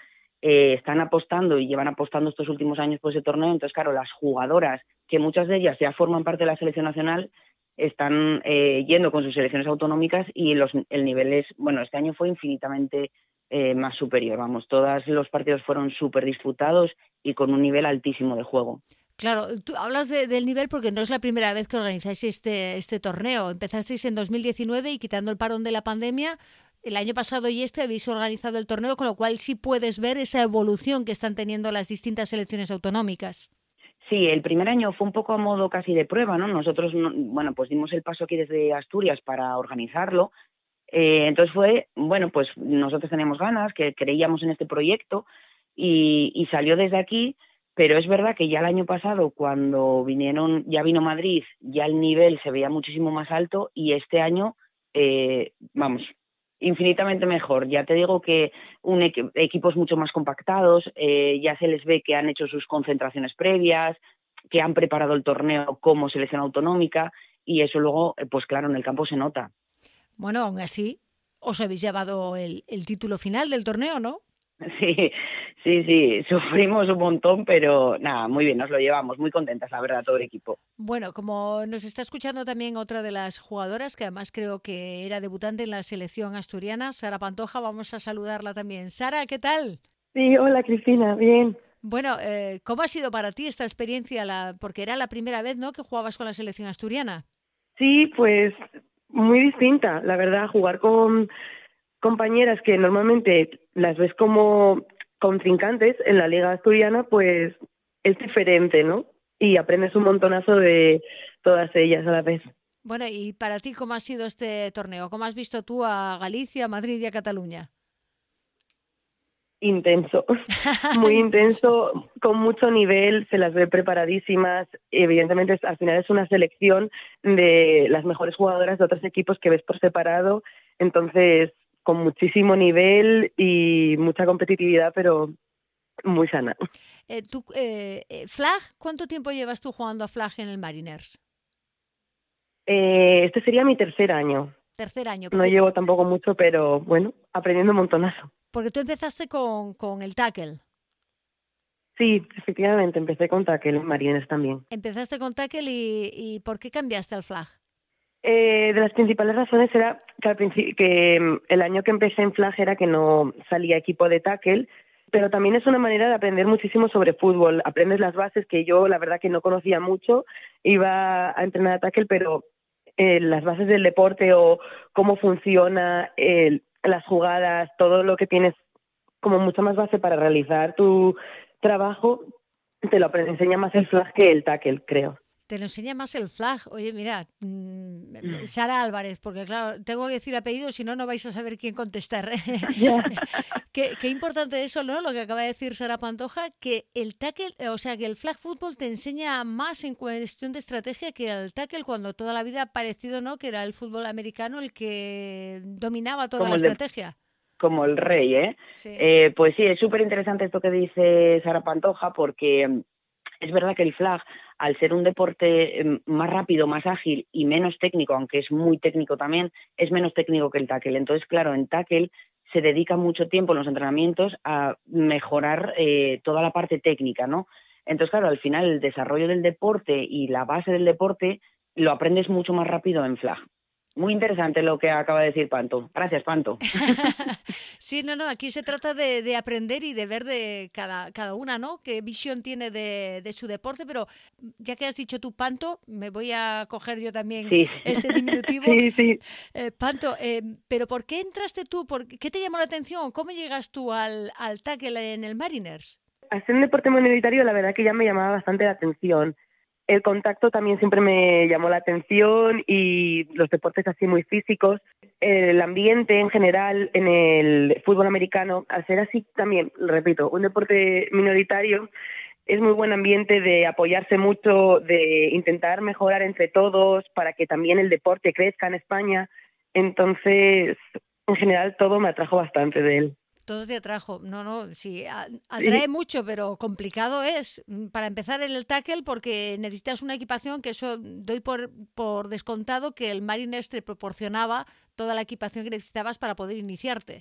están apostando y llevan apostando estos últimos años por ese torneo. Entonces, claro, las jugadoras, que muchas de ellas ya forman parte de la selección nacional, están yendo con sus selecciones autonómicas y el nivel es, bueno, este año fue infinitamente más superior. Vamos, todos los partidos fueron súper disputados y con un nivel altísimo de juego. Claro, tú hablas del nivel porque no es la primera vez que organizáis este torneo. Empezasteis en 2019 y quitando el parón de la pandemia, el año pasado y habéis organizado el torneo, con lo cual sí puedes ver esa evolución que están teniendo las distintas selecciones autonómicas. Sí, el primer año fue un poco a modo casi de prueba, ¿no? Nosotros, bueno, pues dimos el paso aquí desde Asturias para organizarlo. Entonces fue, bueno, pues nosotros teníamos ganas, que creíamos en este proyecto y salió desde aquí. Pero es verdad que ya el año pasado, cuando ya vino Madrid, ya el nivel se veía muchísimo más alto y este año, vamos, infinitamente mejor. Ya te digo que equipos mucho más compactados, ya se les ve que han hecho sus concentraciones previas, que han preparado el torneo como selección autonómica y eso luego, pues claro, en el campo se nota. Bueno, aún así, os habéis llevado el título final del torneo, ¿no? Sí, sufrimos un montón, pero nada, muy bien, nos lo llevamos, muy contentas, la verdad, todo el equipo. Bueno, como nos está escuchando también otra de las jugadoras, que además creo que era debutante en la selección asturiana, Sara Pantoja, vamos a saludarla también. Sara, ¿qué tal? Sí, hola Cristina, bien. Bueno, ¿cómo ha sido para ti esta experiencia? Porque era la primera vez, ¿no?, que jugabas con la selección asturiana. Sí, pues muy distinta, la verdad, jugar con compañeras que normalmente las ves como contrincantes en la liga asturiana, pues es diferente, ¿no? Y aprendes un montonazo de todas ellas a la vez. Bueno, y para ti, ¿cómo ha sido este torneo? ¿Cómo has visto tú a Galicia, a Madrid y a Cataluña? Intenso, muy intenso, con mucho nivel, se las ve preparadísimas. Evidentemente, al final es una selección de las mejores jugadoras de otros equipos que ves por separado, entonces con muchísimo nivel y mucha competitividad, pero muy sana. Flag, ¿cuánto tiempo llevas tú jugando a Flag en el Mariners? Este sería mi tercer año. Tercer año. No llevo tampoco mucho, pero bueno, aprendiendo un montonazo. Porque tú empezaste con el tackle. Sí, efectivamente, empecé con tackle en Mariners también. Empezaste con tackle y ¿por qué cambiaste al Flag? De las principales razones era que el año que empecé en Flag era que no salía equipo de tackle, pero también es una manera de aprender muchísimo sobre fútbol. Aprendes las bases que yo, la verdad, que no conocía mucho. Iba a entrenar a tackle, pero las bases del deporte o cómo funciona, las jugadas, todo lo que tienes como mucha más base para realizar tu trabajo, te lo enseña más el Flag que el tackle, creo. Te lo enseña más el Flag. Oye, mira, Sara Álvarez, porque claro, tengo que decir apellido, si no, no vais a saber quién contestar. Qué importante eso, ¿no? Lo que acaba de decir Sara Pantoja, que el tackle, o sea, que el Flag Football te enseña más en cuestión de estrategia que el tackle, cuando toda la vida ha parecido, ¿no?, que era el fútbol americano el que dominaba toda la estrategia. Como el rey, ¿eh? Sí. Pues sí, es súper interesante esto que dice Sara Pantoja, porque es verdad que el Flag, al ser un deporte más rápido, más ágil y menos técnico, aunque es muy técnico también, es menos técnico que el tackle. Entonces, claro, en tackle se dedica mucho tiempo en los entrenamientos a mejorar toda la parte técnica, ¿no? Entonces, claro, al final el desarrollo del deporte y la base del deporte lo aprendes mucho más rápido en Flag. Muy interesante lo que acaba de decir Panto. Gracias, Panto. Sí, no, aquí se trata de aprender y de ver de cada una, ¿no?, qué visión tiene de su deporte, pero ya que has dicho tú, Panto, me voy a coger yo también ese diminutivo. Sí. Panto, pero ¿por qué entraste tú? ¿Qué te llamó la atención? ¿Cómo llegas tú al tackle en el Mariners? Al ser un deporte minoritario, la verdad que ya me llamaba bastante la atención. El contacto también siempre me llamó la atención y los deportes así muy físicos. El ambiente en general en el fútbol americano, al ser así también, repito, un deporte minoritario, es muy buen ambiente de apoyarse mucho, de intentar mejorar entre todos para que también el deporte crezca en España. Entonces, en general, todo me atrajo bastante de él. Todo te atrajo. No, sí, atrae mucho, pero complicado es. Para empezar en el tackle, porque necesitas una equipación que eso doy por descontado que el Mariners te proporcionaba toda la equipación que necesitabas para poder iniciarte.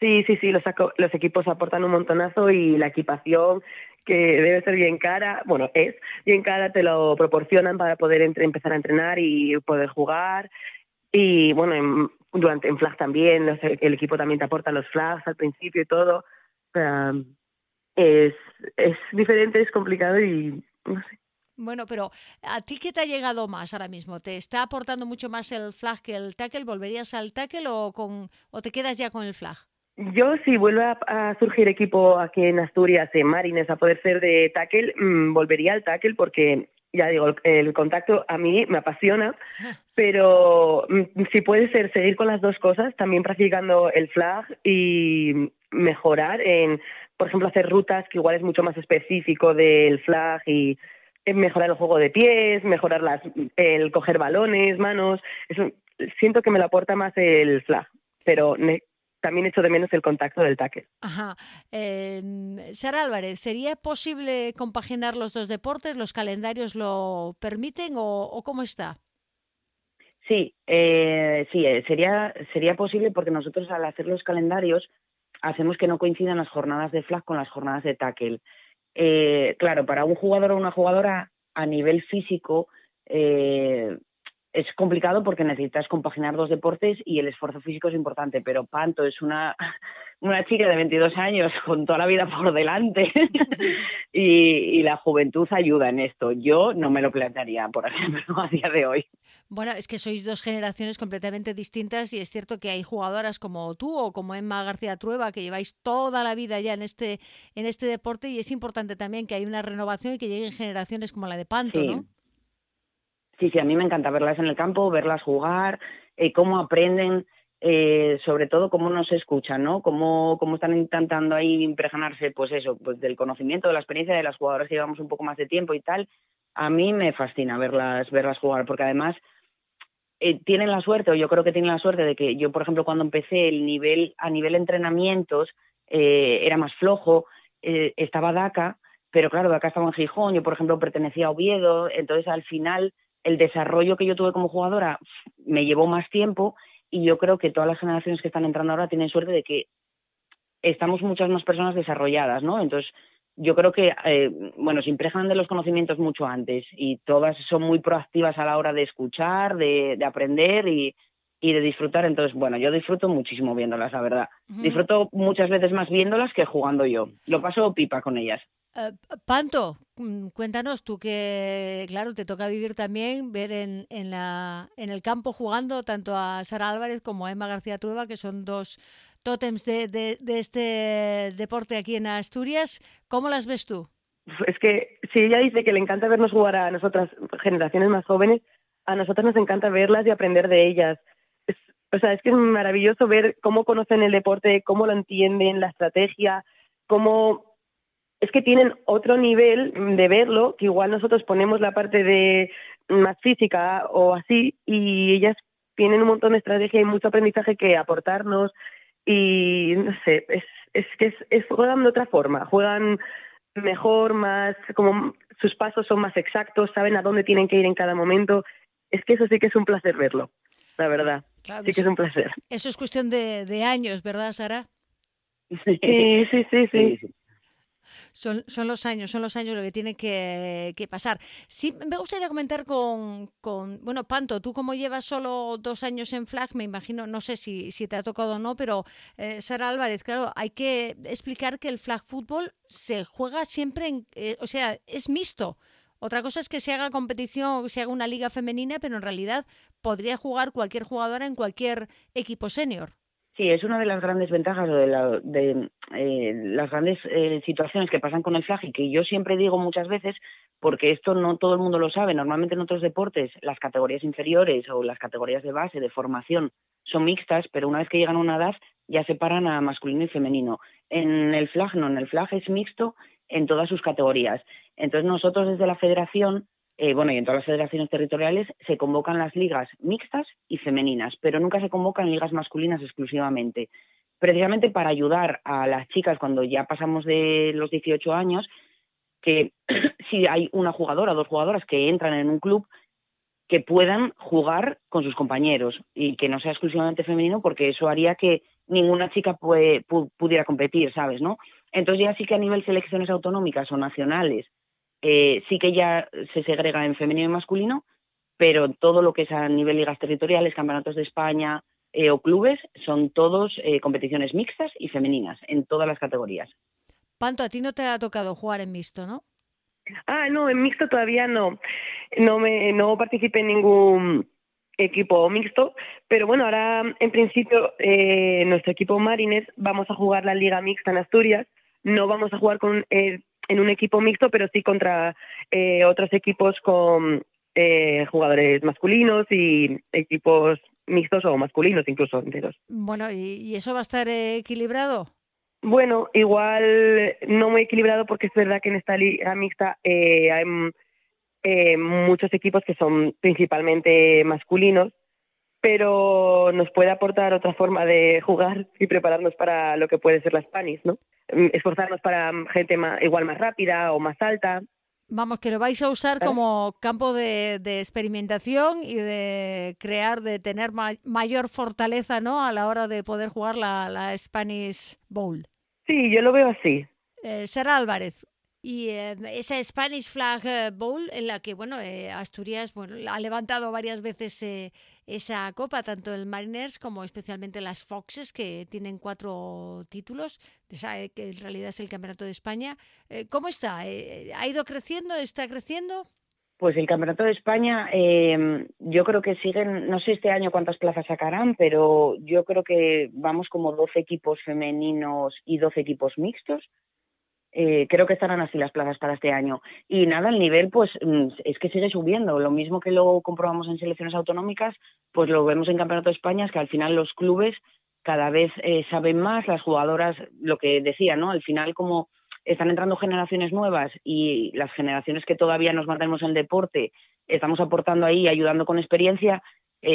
Sí, los equipos aportan un montonazo y la equipación, que debe ser bien cara, bueno, es bien cara, te lo proporcionan para poder empezar a entrenar y poder jugar. Y bueno, en flag también, el equipo también te aporta los flags al principio y todo. O sea, es diferente, es complicado y no sé. Bueno, pero ¿a ti qué te ha llegado más ahora mismo? ¿Te está aportando mucho más el flag que el tackle? ¿Volverías al tackle o te quedas ya con el flag? Yo, si vuelve a surgir equipo aquí en Asturias, en Marines, a poder ser de tackle, volvería al tackle porque, ya digo, el contacto a mí me apasiona, pero si puede ser seguir con las dos cosas, también practicando el flag y mejorar en, por ejemplo, hacer rutas que igual es mucho más específico del flag y mejorar el juego de pies, mejorar el coger balones, manos. Eso, siento que me lo aporta más el flag, pero también echo de menos el contacto del tackle. Ajá. Sara Álvarez, ¿sería posible compaginar los dos deportes? ¿Los calendarios lo permiten o cómo está? Sí, sería posible porque nosotros al hacer los calendarios hacemos que no coincidan las jornadas de flag con las jornadas de tackle. Claro, para un jugador o una jugadora a nivel físico es complicado porque necesitas compaginar dos deportes y el esfuerzo físico es importante, pero Panto es una chica de 22 años con toda la vida por delante y la juventud ayuda en esto. Yo no me lo plantearía, por ejemplo, a día de hoy. Bueno, es que sois dos generaciones completamente distintas y es cierto que hay jugadoras como tú o como Emma García Trueba que lleváis toda la vida ya en este deporte y es importante también que haya una renovación y que lleguen generaciones como la de Panto, sí. ¿no? Sí, a mí me encanta verlas en el campo, verlas jugar, cómo aprenden, sobre todo cómo nos escuchan, ¿no? Cómo están intentando ahí impregnarse, pues eso, pues del conocimiento, de la experiencia de las jugadoras que llevamos un poco más de tiempo y tal. A mí me fascina verlas jugar, porque además tienen la suerte, o yo creo que tienen la suerte de que yo, por ejemplo, cuando empecé a nivel entrenamientos era más flojo, estaba DACA, pero claro, DACA estaba en Gijón, yo, por ejemplo, pertenecía a Oviedo, entonces al final el desarrollo que yo tuve como jugadora me llevó más tiempo y yo creo que todas las generaciones que están entrando ahora tienen suerte de que estamos muchas más personas desarrolladas, ¿no? Entonces yo creo que, se impregnan de los conocimientos mucho antes y todas son muy proactivas a la hora de escuchar, de aprender y de disfrutar. Entonces, bueno, yo disfruto muchísimo viéndolas, la verdad. Uh-huh. Disfruto muchas veces más viéndolas que jugando yo. Lo paso pipa con ellas. Panto, cuéntanos tú que, claro, te toca vivir también, ver en el campo jugando tanto a Sara Álvarez como a Emma García Trueba, que son dos tótems de este deporte aquí en Asturias. ¿Cómo las ves tú? Es que si ella dice que le encanta vernos jugar a nosotras, generaciones más jóvenes, a nosotras nos encanta verlas y aprender de ellas. Es que es maravilloso ver cómo conocen el deporte, cómo lo entienden, la estrategia, cómo... Es que tienen otro nivel de verlo, que igual nosotros ponemos la parte de más física o así, y ellas tienen un montón de estrategia y mucho aprendizaje que aportarnos, y no sé, juegan de otra forma, juegan mejor, más, como sus pasos son más exactos, saben a dónde tienen que ir en cada momento. Es que eso sí que es un placer verlo, la verdad. Claro, sí que es un placer. Eso es cuestión de años, ¿verdad, Sara? Sí. Son los años lo que tiene que pasar. Sí, me gustaría comentar con Panto, tú como llevas solo 2 años en flag, me imagino, no sé si te ha tocado o no, pero Sara Álvarez, claro, hay que explicar que el flag fútbol se juega siempre, es mixto. Otra cosa es que se haga competición, se haga una liga femenina, pero en realidad podría jugar cualquier jugadora en cualquier equipo senior. Sí, es una de las grandes ventajas o de las grandes situaciones que pasan con el flag y que yo siempre digo muchas veces, porque esto no todo el mundo lo sabe. Normalmente en otros deportes las categorías inferiores o las categorías de base, de formación, son mixtas, pero una vez que llegan a una edad ya separan a masculino y femenino. En el flag no, en el flag es mixto en todas sus categorías. Entonces nosotros desde la federación, y en todas las federaciones territoriales se convocan las ligas mixtas y femeninas, pero nunca se convocan ligas masculinas exclusivamente, precisamente para ayudar a las chicas cuando ya pasamos de los 18 años, que si hay una jugadora o 2 jugadoras que entran en un club, que puedan jugar con sus compañeros y que no sea exclusivamente femenino, porque eso haría que ninguna chica pudiera competir, ¿sabes? ¿No? Entonces ya sí que a nivel selecciones autonómicas o nacionales sí que ya se segrega en femenino y masculino, pero todo lo que es a nivel ligas territoriales, campeonatos de España o clubes, son todos competiciones mixtas y femeninas en todas las categorías. Panto, a ti no te ha tocado jugar en mixto, ¿no? No, en mixto todavía no. No participé en ningún equipo mixto, pero bueno, ahora en principio nuestro equipo Marines vamos a jugar la Liga Mixta en Asturias. No vamos a jugar en un equipo mixto, pero sí contra otros equipos con jugadores masculinos y equipos mixtos o masculinos incluso enteros. Bueno, ¿y eso va a estar equilibrado? Bueno, igual no muy equilibrado porque es verdad que en esta liga mixta hay muchos equipos que son principalmente masculinos, pero nos puede aportar otra forma de jugar y prepararnos para lo que puede ser la Spanish, ¿no? Esforzarnos para gente igual más rápida o más alta. Vamos, que lo vais a usar como campo de experimentación y de tener mayor fortaleza, ¿no?, a la hora de poder jugar la Spanish Bowl. Sí, yo lo veo así. Sara Álvarez, y esa Spanish Flag Bowl en la que, bueno, Asturias ha levantado varias veces esa copa, tanto el Mariners como especialmente las Foxes, que tienen 4 títulos, que en realidad es el Campeonato de España. ¿Cómo está? ¿Ha ido creciendo? ¿Está creciendo? Pues el Campeonato de España, yo creo que siguen, no sé este año cuántas plazas sacarán, pero yo creo que vamos como 12 equipos femeninos y 12 equipos mixtos. Creo que estarán así las plazas para este año. Y nada, el nivel pues es que sigue subiendo. Lo mismo que lo comprobamos en selecciones autonómicas, pues lo vemos en Campeonato de España, es que al final los clubes cada vez saben más, las jugadoras, lo que decía, ¿no? Al final como están entrando generaciones nuevas y las generaciones que todavía nos mantenemos en el deporte, estamos aportando ahí, ayudando con experiencia,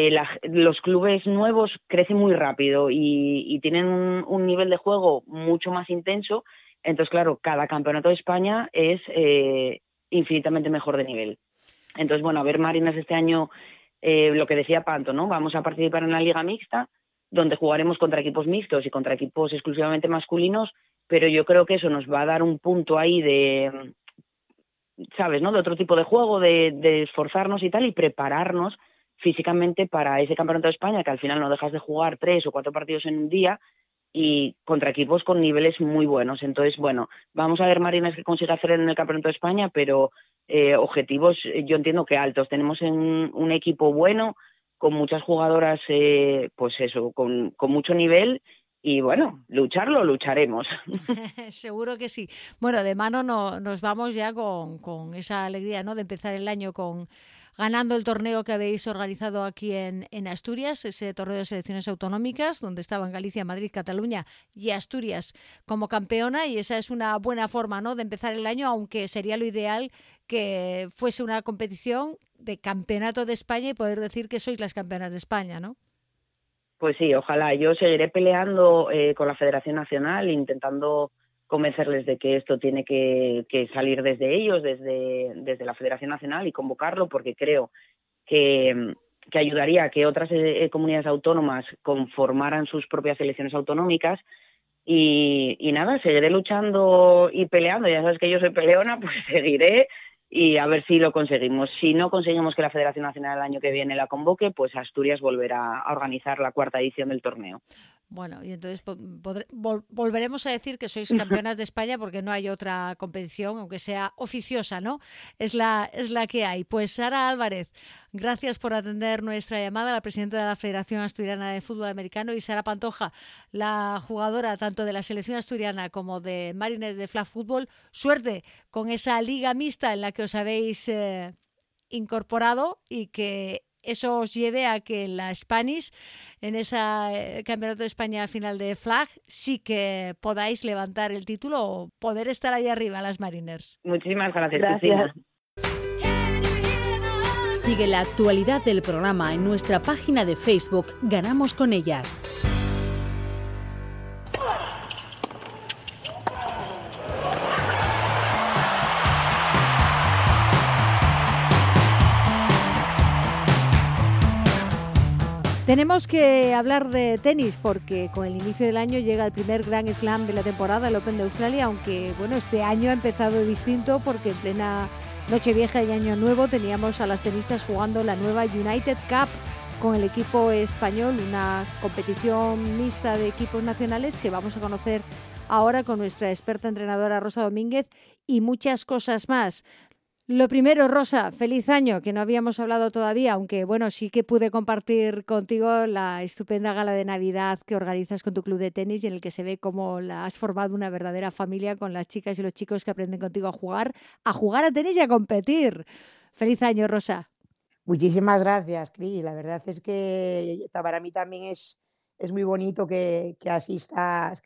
los clubes nuevos crecen muy rápido y tienen un nivel de juego mucho más intenso. Entonces, claro, cada Campeonato de España es infinitamente mejor de nivel. Entonces, bueno, a ver Marinas este año, lo que decía Panto, ¿no? Vamos a participar en la Liga Mixta, donde jugaremos contra equipos mixtos y contra equipos exclusivamente masculinos, pero yo creo que eso nos va a dar un punto ahí de, ¿sabes?, ¿no?, de otro tipo de juego, de esforzarnos y tal, y prepararnos físicamente para ese Campeonato de España, que al final no dejas de jugar 3 o 4 partidos en un día, y contra equipos con niveles muy buenos. Entonces, bueno, vamos a ver Marinas que consigue hacer en el Campeonato de España, pero objetivos yo entiendo que altos. Tenemos un equipo bueno, con muchas jugadoras, pues eso, con mucho nivel, y bueno, lucharemos. Seguro que sí. Bueno, de mano nos vamos ya con esa alegría, ¿no?, de empezar el año ganando el torneo que habéis organizado aquí en Asturias, ese torneo de selecciones autonómicas, donde estaban Galicia, Madrid, Cataluña y Asturias como campeona, y esa es una buena forma, ¿no?, de empezar el año, aunque sería lo ideal que fuese una competición de campeonato de España y poder decir que sois las campeonas de España, ¿no? Pues sí, ojalá. Yo seguiré peleando con la Federación Nacional, intentando convencerles de que esto tiene que salir desde ellos, desde la Federación Nacional, y convocarlo, porque creo que ayudaría a que otras comunidades autónomas conformaran sus propias selecciones autonómicas. Y nada, seguiré luchando y peleando. Ya sabes que yo soy peleona, pues seguiré, y a ver si lo conseguimos. Si no conseguimos que la Federación Nacional el año que viene la convoque, pues Asturias volverá a organizar la 4ª edición del torneo. Bueno, y entonces volveremos a decir que sois campeonas de España, porque no hay otra competición, aunque sea oficiosa, ¿no? Es la que hay. Pues Sara Álvarez, gracias por atender nuestra llamada, la presidenta de la Federación Asturiana de Fútbol Americano, y Sara Pantoja, la jugadora tanto de la selección asturiana como de Mariners de Flag Football. Suerte con esa liga mixta en la que os habéis incorporado, y que eso os lleve a que en la Spanish, en ese Campeonato de España final de Flag, sí que podáis levantar el título o poder estar ahí arriba, las Mariners. Muchísimas gracias. Cristina. Sigue la actualidad del programa en nuestra página de Facebook Ganamos con ellas. Tenemos que hablar de tenis porque con el inicio del año llega el primer Grand Slam de la temporada, el Open de Australia, aunque bueno, este año ha empezado distinto porque en plena Nochevieja y Año Nuevo teníamos a las tenistas jugando la nueva United Cup con el equipo español, una competición mixta de equipos nacionales que vamos a conocer ahora con nuestra experta entrenadora Rosa Domínguez y muchas cosas más. Lo primero, Rosa, feliz año, que no habíamos hablado todavía, aunque bueno, sí que pude compartir contigo la estupenda gala de Navidad que organizas con tu club de tenis y en el que se ve cómo has formado una verdadera familia con las chicas y los chicos que aprenden contigo a jugar a tenis y a competir. Feliz año, Rosa. Muchísimas gracias, Cris. La verdad es que para mí también es muy bonito que asistas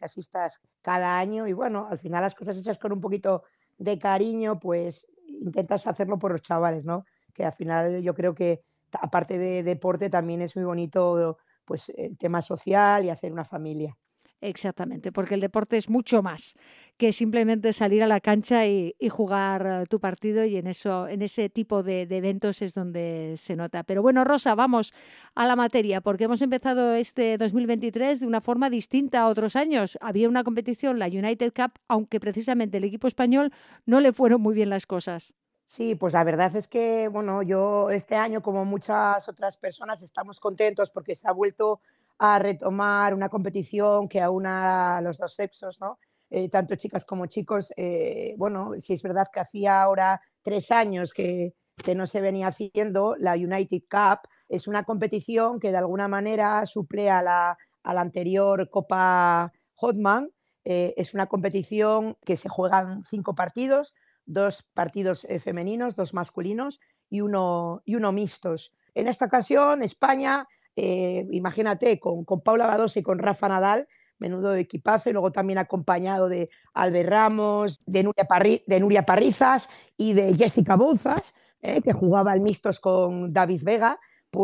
cada año y bueno, al final las cosas hechas con un poquito de cariño, pues intentas hacerlo por los chavales, ¿no? Que al final yo creo que aparte de deporte también es muy bonito pues el tema social y hacer una familia. Exactamente, porque el deporte es mucho más que simplemente salir a la cancha y jugar tu partido y en ese tipo de eventos es donde se nota. Pero bueno, Rosa, vamos a la materia, porque hemos empezado este 2023 de una forma distinta a otros años. Había una competición, la United Cup, aunque precisamente el equipo español no le fueron muy bien las cosas. Sí, pues la verdad es que, bueno, yo este año, como muchas otras personas, estamos contentos porque se ha vuelto a retomar una competición que aúna a los dos sexos, ¿no? Tanto chicas como chicos. Bueno, sí es verdad que hacía ahora 3 años que no se venía haciendo. La United Cup es una competición que de alguna manera suple a la anterior Copa Hotman. Es una competición que se juegan 5 partidos, 2 partidos femeninos, 2 masculinos y uno mixtos. En esta ocasión, España, imagínate, con Paula Badosa y con Rafa Nadal, menudo equipazo, y luego también acompañado de Albert Ramos, de Nuria Parrizas y de Jessica Bouzas, que jugaba el mixtos con David Vega,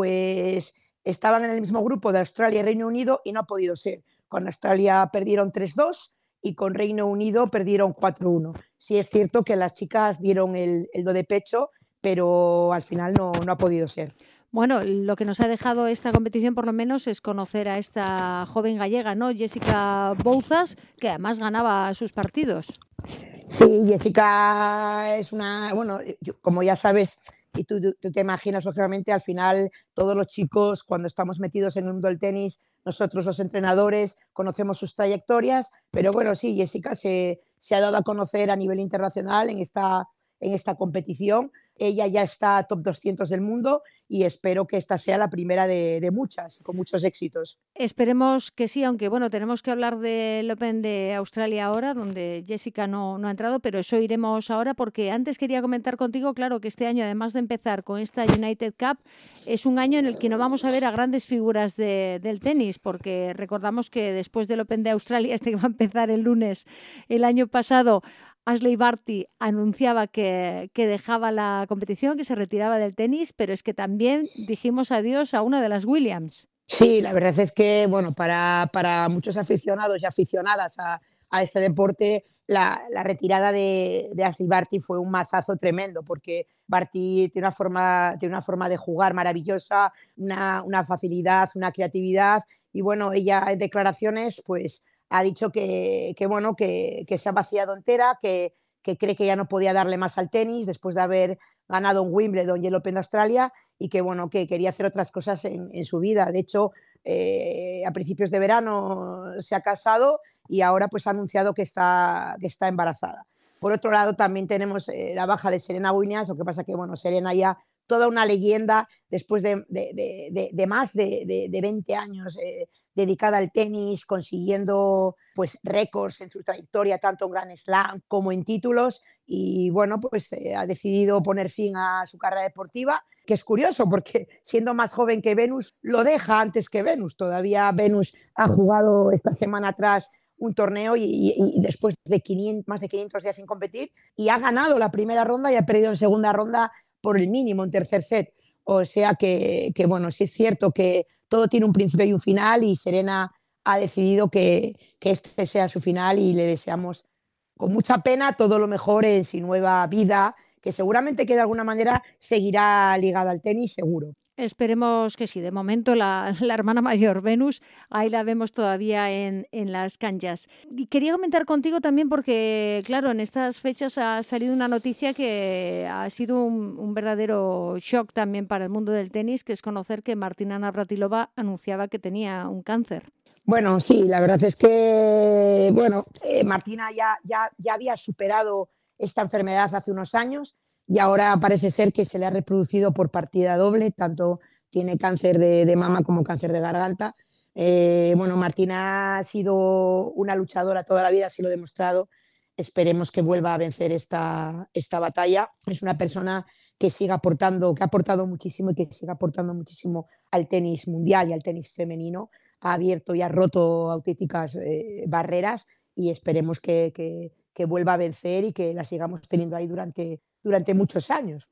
pues estaban en el mismo grupo de Australia y Reino Unido y no ha podido ser. Con Australia perdieron 3-2 y con Reino Unido perdieron 4-1. Sí es cierto que las chicas dieron el do de pecho, pero al final no ha podido ser. Bueno, lo que nos ha dejado esta competición por lo menos es conocer a esta joven gallega, ¿no? Jessica Bouzas, que además ganaba sus partidos. Sí, Jessica es una, bueno, como ya sabes y tú te imaginas, lógicamente, al final todos los chicos cuando estamos metidos en el mundo del tenis, nosotros los entrenadores conocemos sus trayectorias, pero bueno, sí, Jessica se ha dado a conocer a nivel internacional en esta competición. Ella ya está top 200 del mundo y espero que esta sea la primera de muchas, con muchos éxitos. Esperemos que sí, aunque bueno, tenemos que hablar del Open de Australia ahora, donde Jessica no ha entrado, pero eso iremos ahora porque antes quería comentar contigo, claro, que este año, además de empezar con esta United Cup, es un año en el que no vamos a ver a grandes figuras del tenis, porque recordamos que después del Open de Australia, este que va a empezar el lunes el año pasado, Ashleigh Barty anunciaba que dejaba la competición, que se retiraba del tenis, pero es que también dijimos adiós a una de las Williams. Sí, la verdad es que, bueno, para muchos aficionados y aficionadas a este deporte, la retirada de Ashleigh Barty fue un mazazo tremendo, porque Barty tiene una forma de jugar maravillosa, una facilidad, una creatividad, y bueno, ella en declaraciones, pues ha dicho que se ha vaciado entera, que cree que ya no podía darle más al tenis después de haber ganado un Wimbledon y el Open de Australia y que quería hacer otras cosas en su vida. De hecho, a principios de verano se ha casado y ahora pues ha anunciado que está embarazada. Por otro lado, también tenemos la baja de Serena Williams, lo que pasa que Serena ya toda una leyenda después de más de 20 años dedicada al tenis, consiguiendo pues récords en su trayectoria, tanto en Grand Slam como en títulos, y ha decidido poner fin a su carrera deportiva, que es curioso porque siendo más joven que Venus, lo deja antes que Venus. Todavía Venus ha jugado esta semana atrás un torneo y después de más de 500 días sin competir, y ha ganado la primera ronda y ha perdido en segunda ronda por el mínimo en tercer set. O sea que sí es cierto que todo tiene un principio y un final, y Serena ha decidido que este sea su final, y le deseamos con mucha pena todo lo mejor en su nueva vida, que seguramente que de alguna manera seguirá ligada al tenis, seguro. Esperemos que sí. De momento la hermana mayor, Venus, ahí la vemos todavía en las canchas. Y quería comentar contigo también porque, claro, en estas fechas ha salido una noticia que ha sido un verdadero shock también para el mundo del tenis, que es conocer que Martina Navratilova anunciaba que tenía un cáncer. Bueno, sí, la verdad es que Martina ya había superado esta enfermedad hace unos años y ahora parece ser que se le ha reproducido por partida doble, tanto tiene cáncer de mama como cáncer de garganta. Martina ha sido una luchadora toda la vida, así lo ha demostrado. Esperemos que vuelva a vencer esta batalla. Es una persona que sigue aportando, que ha aportado muchísimo y que sigue aportando muchísimo al tenis mundial y al tenis femenino. Ha abierto y ha roto auténticas barreras y esperemos que vuelva a vencer y que la sigamos teniendo ahí durante muchos años.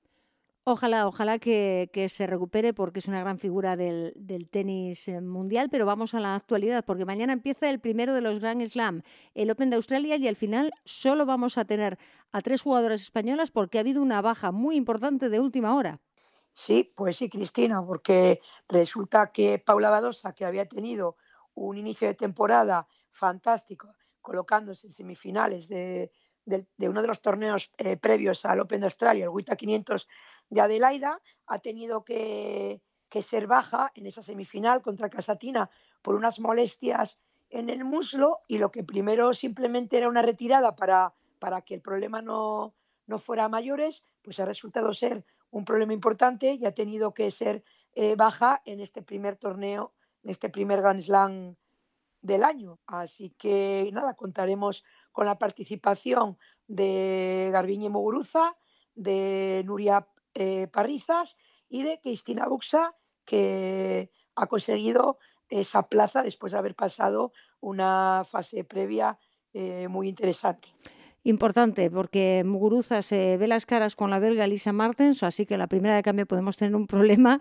Ojalá que se recupere porque es una gran figura del tenis mundial, pero vamos a la actualidad porque mañana empieza el primero de los Grand Slam, el Open de Australia, y al final solo vamos a tener a 3 jugadoras españolas porque ha habido una baja muy importante de última hora. Sí, pues sí, Cristina, porque resulta que Paula Badosa, que había tenido un inicio de temporada fantástico, colocándose en semifinales de uno de los torneos previos al Open de Australia, el WTA 500 de Adelaida, ha tenido que ser baja en esa semifinal contra Casatina por unas molestias en el muslo, y lo que primero simplemente era una retirada para que el problema no fuera a mayores, pues ha resultado ser un problema importante y ha tenido que ser baja en este primer torneo, en este primer Grand Slam del año. Así que nada, contaremos con la participación de Garbiñe Muguruza, de Nuria Parrizas y de Cristina Buxa, que ha conseguido esa plaza después de haber pasado una fase previa muy interesante. Importante, porque Muguruza se ve las caras con la belga Lisa Martens, así que la primera de cambio podemos tener un problema,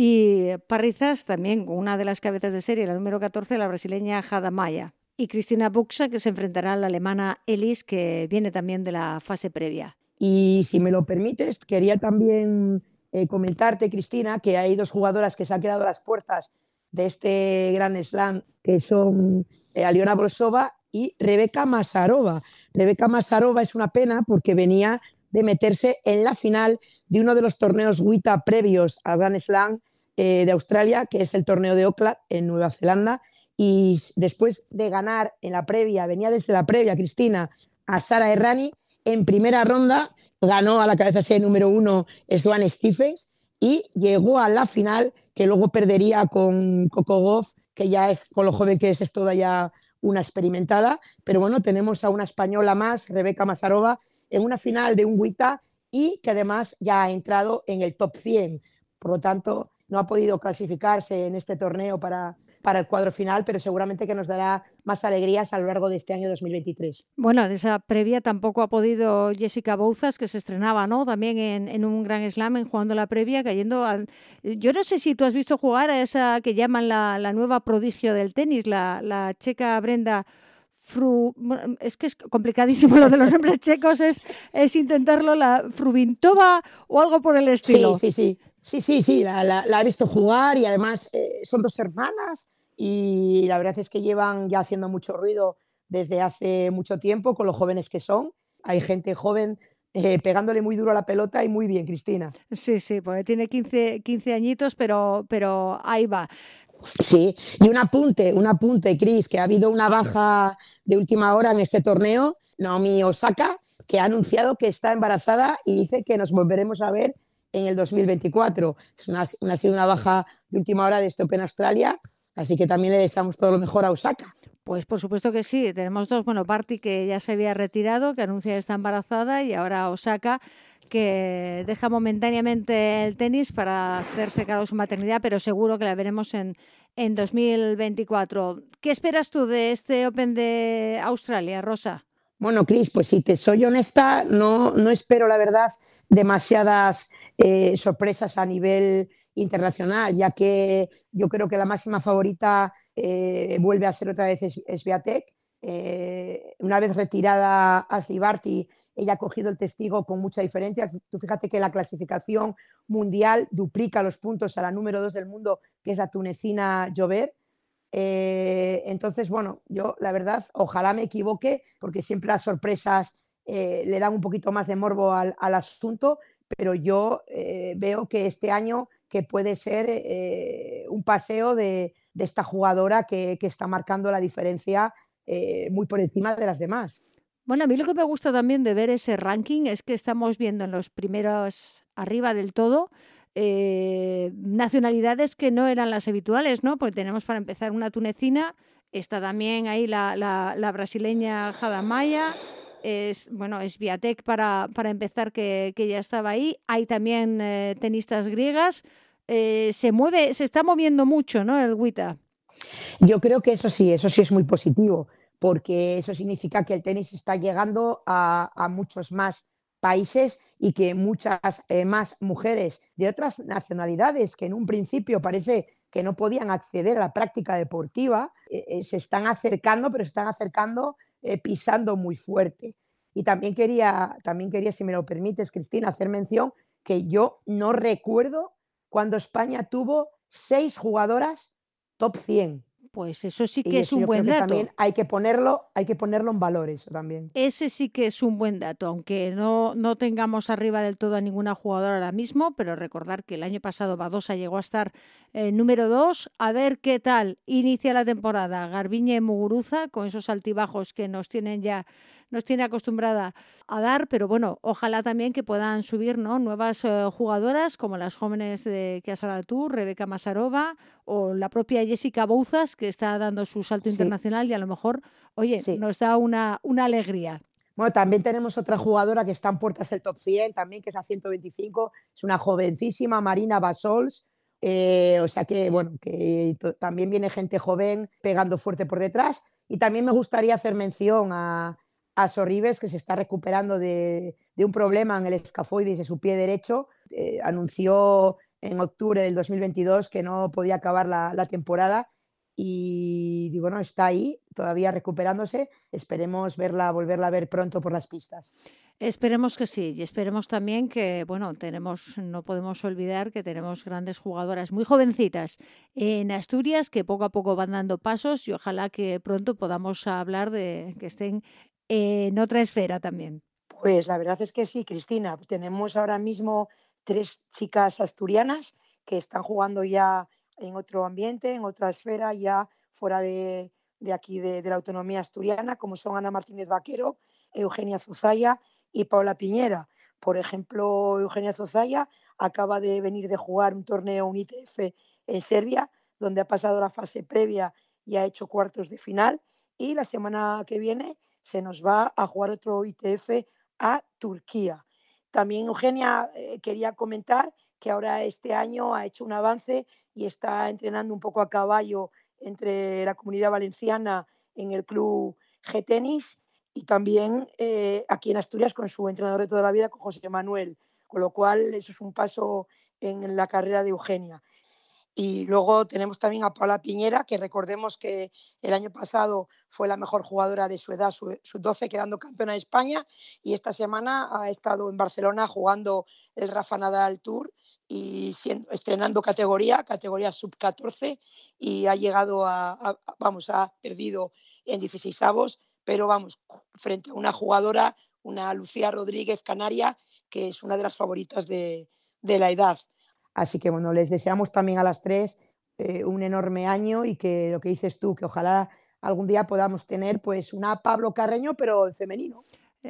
y Parrizas también con una de las cabezas de serie, la número 14, la brasileña Jada Maia, y Cristina Buxa, que se enfrentará a la alemana Elis, que viene también de la fase previa. Y si me lo permites, quería también comentarte, Cristina, que hay 2 jugadoras que se han quedado a las puertas de este Grand Slam, que son Aliona Brosova y Rebeka Masarova. Rebeka Masarova es una pena porque venía de meterse en la final de uno de los torneos WTA previos al Grand Slam de Australia, que es el torneo de Auckland en Nueva Zelanda, y después de ganar en la previa, venía desde la previa, Cristina, a Sara Errani, en primera ronda ganó a la cabeza serie número 1 Sloane Stephens y llegó a la final, que luego perdería con Coco Gauff, que ya es, con lo joven que es toda ya una experimentada, pero bueno, tenemos a una española más, Rebeka Masarova, en una final de un WTA y que además ya ha entrado en el top 100. Por lo tanto, no ha podido clasificarse en este torneo para el cuadro final, pero seguramente que nos dará más alegrías a lo largo de este año 2023. Bueno, en esa previa tampoco ha podido Jessica Bouzas, que se estrenaba, ¿no?, también en un Grand Slam, en jugando la previa, cayendo al... Yo no sé si tú has visto jugar a esa que llaman la nueva prodigio del tenis, la checa Brenda es que es complicadísimo lo de los nombres checos, es intentarlo, la Frubintova o algo por el estilo. Sí, la he visto jugar y además son 2 hermanas y la verdad es que llevan ya haciendo mucho ruido desde hace mucho tiempo con lo jóvenes que son. Hay gente joven pegándole muy duro a la pelota y muy bien, Cristina. Sí, porque tiene 15 añitos, pero ahí va. Sí, y un apunte, Cris, que ha habido una baja de última hora en este torneo, Naomi Osaka, que ha anunciado que está embarazada y dice que nos volveremos a ver en el 2024. Ha sido una baja de última hora de este Open Australia, así que también le deseamos todo lo mejor a Osaka. Pues por supuesto que sí, tenemos 2, Barty, que ya se había retirado, que anuncia que está embarazada, y ahora Osaka, que deja momentáneamente el tenis para hacerse cargo de su maternidad, pero seguro que la veremos en 2024. ¿Qué esperas tú de este Open de Australia, Rosa? Bueno, Cris, pues si te soy honesta, no espero, la verdad, demasiadas sorpresas a nivel internacional, ya que yo creo que la máxima favorita vuelve a ser otra vez Swiatek. Una vez retirada Ashley Barty, ella ha cogido el testigo con mucha diferencia. Tú fíjate que la clasificación mundial duplica los puntos a la número 2 del mundo, que es la tunecina Jover. Entonces, bueno, yo la verdad, ojalá me equivoque, porque siempre las sorpresas le dan un poquito más de morbo al asunto, pero yo veo que este año que puede ser un paseo de esta jugadora que está marcando la diferencia muy por encima de las demás. Bueno, a mí lo que me gusta también de ver ese ranking es que estamos viendo en los primeros arriba del todo nacionalidades que no eran las habituales, ¿no? Porque tenemos para empezar una tunecina, está también ahí la brasileña Jadamaya, es Swiatek para empezar que ya estaba ahí, hay también tenistas griegas, se está moviendo mucho, ¿no? El WTA. Yo creo que eso sí es muy positivo, porque eso significa que el tenis está llegando a muchos más países y que muchas más mujeres de otras nacionalidades que en un principio parece que no podían acceder a la práctica deportiva, se están acercando, pero se están acercando pisando muy fuerte. Y también quería, si me lo permites, Cristina, hacer mención que yo no recuerdo cuando España tuvo 6 jugadoras top 100. Pues eso sí que es un buen dato. También hay que ponerlo en valor, eso también. Ese sí que es un buen dato, aunque no tengamos arriba del todo a ninguna jugadora ahora mismo, pero recordar que el año pasado Badosa llegó a estar número 2. A ver qué tal inicia la temporada Garbiñe Muguruza, con esos altibajos que nos tiene acostumbrada a dar, pero bueno, ojalá también que puedan subir, ¿no?, nuevas jugadoras como las jóvenes de Kiasara Tour, Rebeca Masarova o la propia Jessica Bouzas, que está dando su salto internacional y a lo mejor, nos da una alegría. Bueno, también tenemos otra jugadora que está en puertas del top 100, también, que es a 125, es una jovencísima, Marina Basols, o sea que, bueno, que también viene gente joven pegando fuerte por detrás. Y también me gustaría hacer mención a Sorribes, que se está recuperando de un problema en el escafoides de su pie derecho. Anunció en octubre del 2022 que no podía acabar la temporada y bueno, está ahí todavía recuperándose. Esperemos volverla a ver pronto por las pistas. Esperemos que sí, y esperemos también que, no podemos olvidar que tenemos grandes jugadoras muy jovencitas en Asturias que poco a poco van dando pasos, y ojalá que pronto podamos hablar de que estén en otra esfera también. Pues la verdad es que sí, Cristina. Tenemos ahora mismo 3 chicas asturianas que están jugando ya en otro ambiente, en otra esfera, ya fuera de aquí de la autonomía asturiana, como son Ana Martínez Vaquero, Eugenia Zozaya y Paula Piñera. Por ejemplo, Eugenia Zozaya acaba de venir de jugar un torneo, un ITF en Serbia, donde ha pasado la fase previa y ha hecho cuartos de final, y la semana que viene se nos va a jugar otro ITF a Turquía. También Eugenia quería comentar que ahora este año ha hecho un avance y está entrenando un poco a caballo entre la Comunidad Valenciana en el club G-Tenis y también aquí en Asturias con su entrenador de toda la vida, con José Manuel, con lo cual eso es un paso en la carrera de Eugenia. Y luego tenemos también a Paula Piñera, que recordemos que el año pasado fue la mejor jugadora de su edad, sub-12, quedando campeona de España, y esta semana ha estado en Barcelona jugando el Rafa Nadal Tour y estrenando categoría sub-14, y ha llegado ha perdido en 16avos, pero frente a una jugadora, una Lucía Rodríguez canaria, que es una de las favoritas de la edad. Así que bueno, les deseamos también a las 3 un enorme año, y que lo que dices tú, que ojalá algún día podamos tener pues una Pablo Carreño, pero en femenino.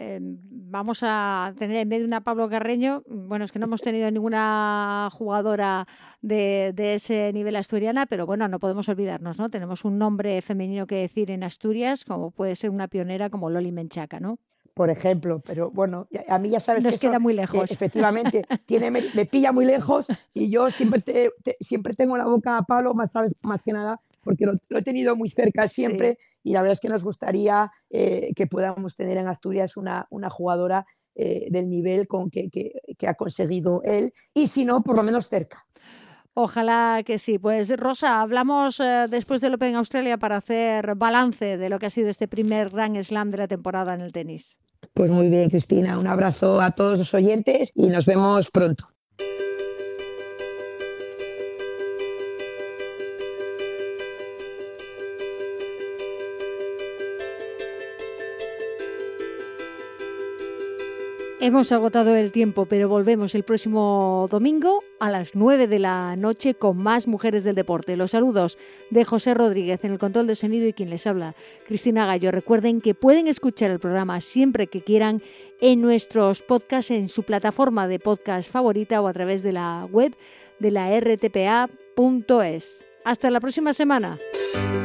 Vamos a tener en vez de una Pablo Carreño, es que no hemos tenido ninguna jugadora de ese nivel asturiana, pero bueno, no podemos olvidarnos, ¿no? Tenemos un nombre femenino que decir en Asturias, como puede ser una pionera como Loli Menchaca, ¿no? Por ejemplo, pero bueno, a mí ya sabes nos que queda muy lejos. Efectivamente, me pilla muy lejos, y yo siempre tengo la boca a palo, más que nada, porque lo he tenido muy cerca siempre, sí. Y la verdad es que nos gustaría que podamos tener en Asturias una jugadora del nivel que ha conseguido él, y si no, por lo menos cerca. Ojalá que sí. Pues Rosa, hablamos después del Open Australia para hacer balance de lo que ha sido este primer Grand Slam de la temporada en el tenis. Pues muy bien, Cristina, un abrazo a todos los oyentes y nos vemos pronto. Hemos agotado el tiempo, pero volvemos el próximo domingo a las 9 de la noche con más Mujeres del Deporte. Los saludos de José Rodríguez en el control de sonido y quien les habla, Cristina Gallo. Recuerden que pueden escuchar el programa siempre que quieran en nuestros podcasts, en su plataforma de podcast favorita o a través de la web de la rtpa.es. Hasta la próxima semana.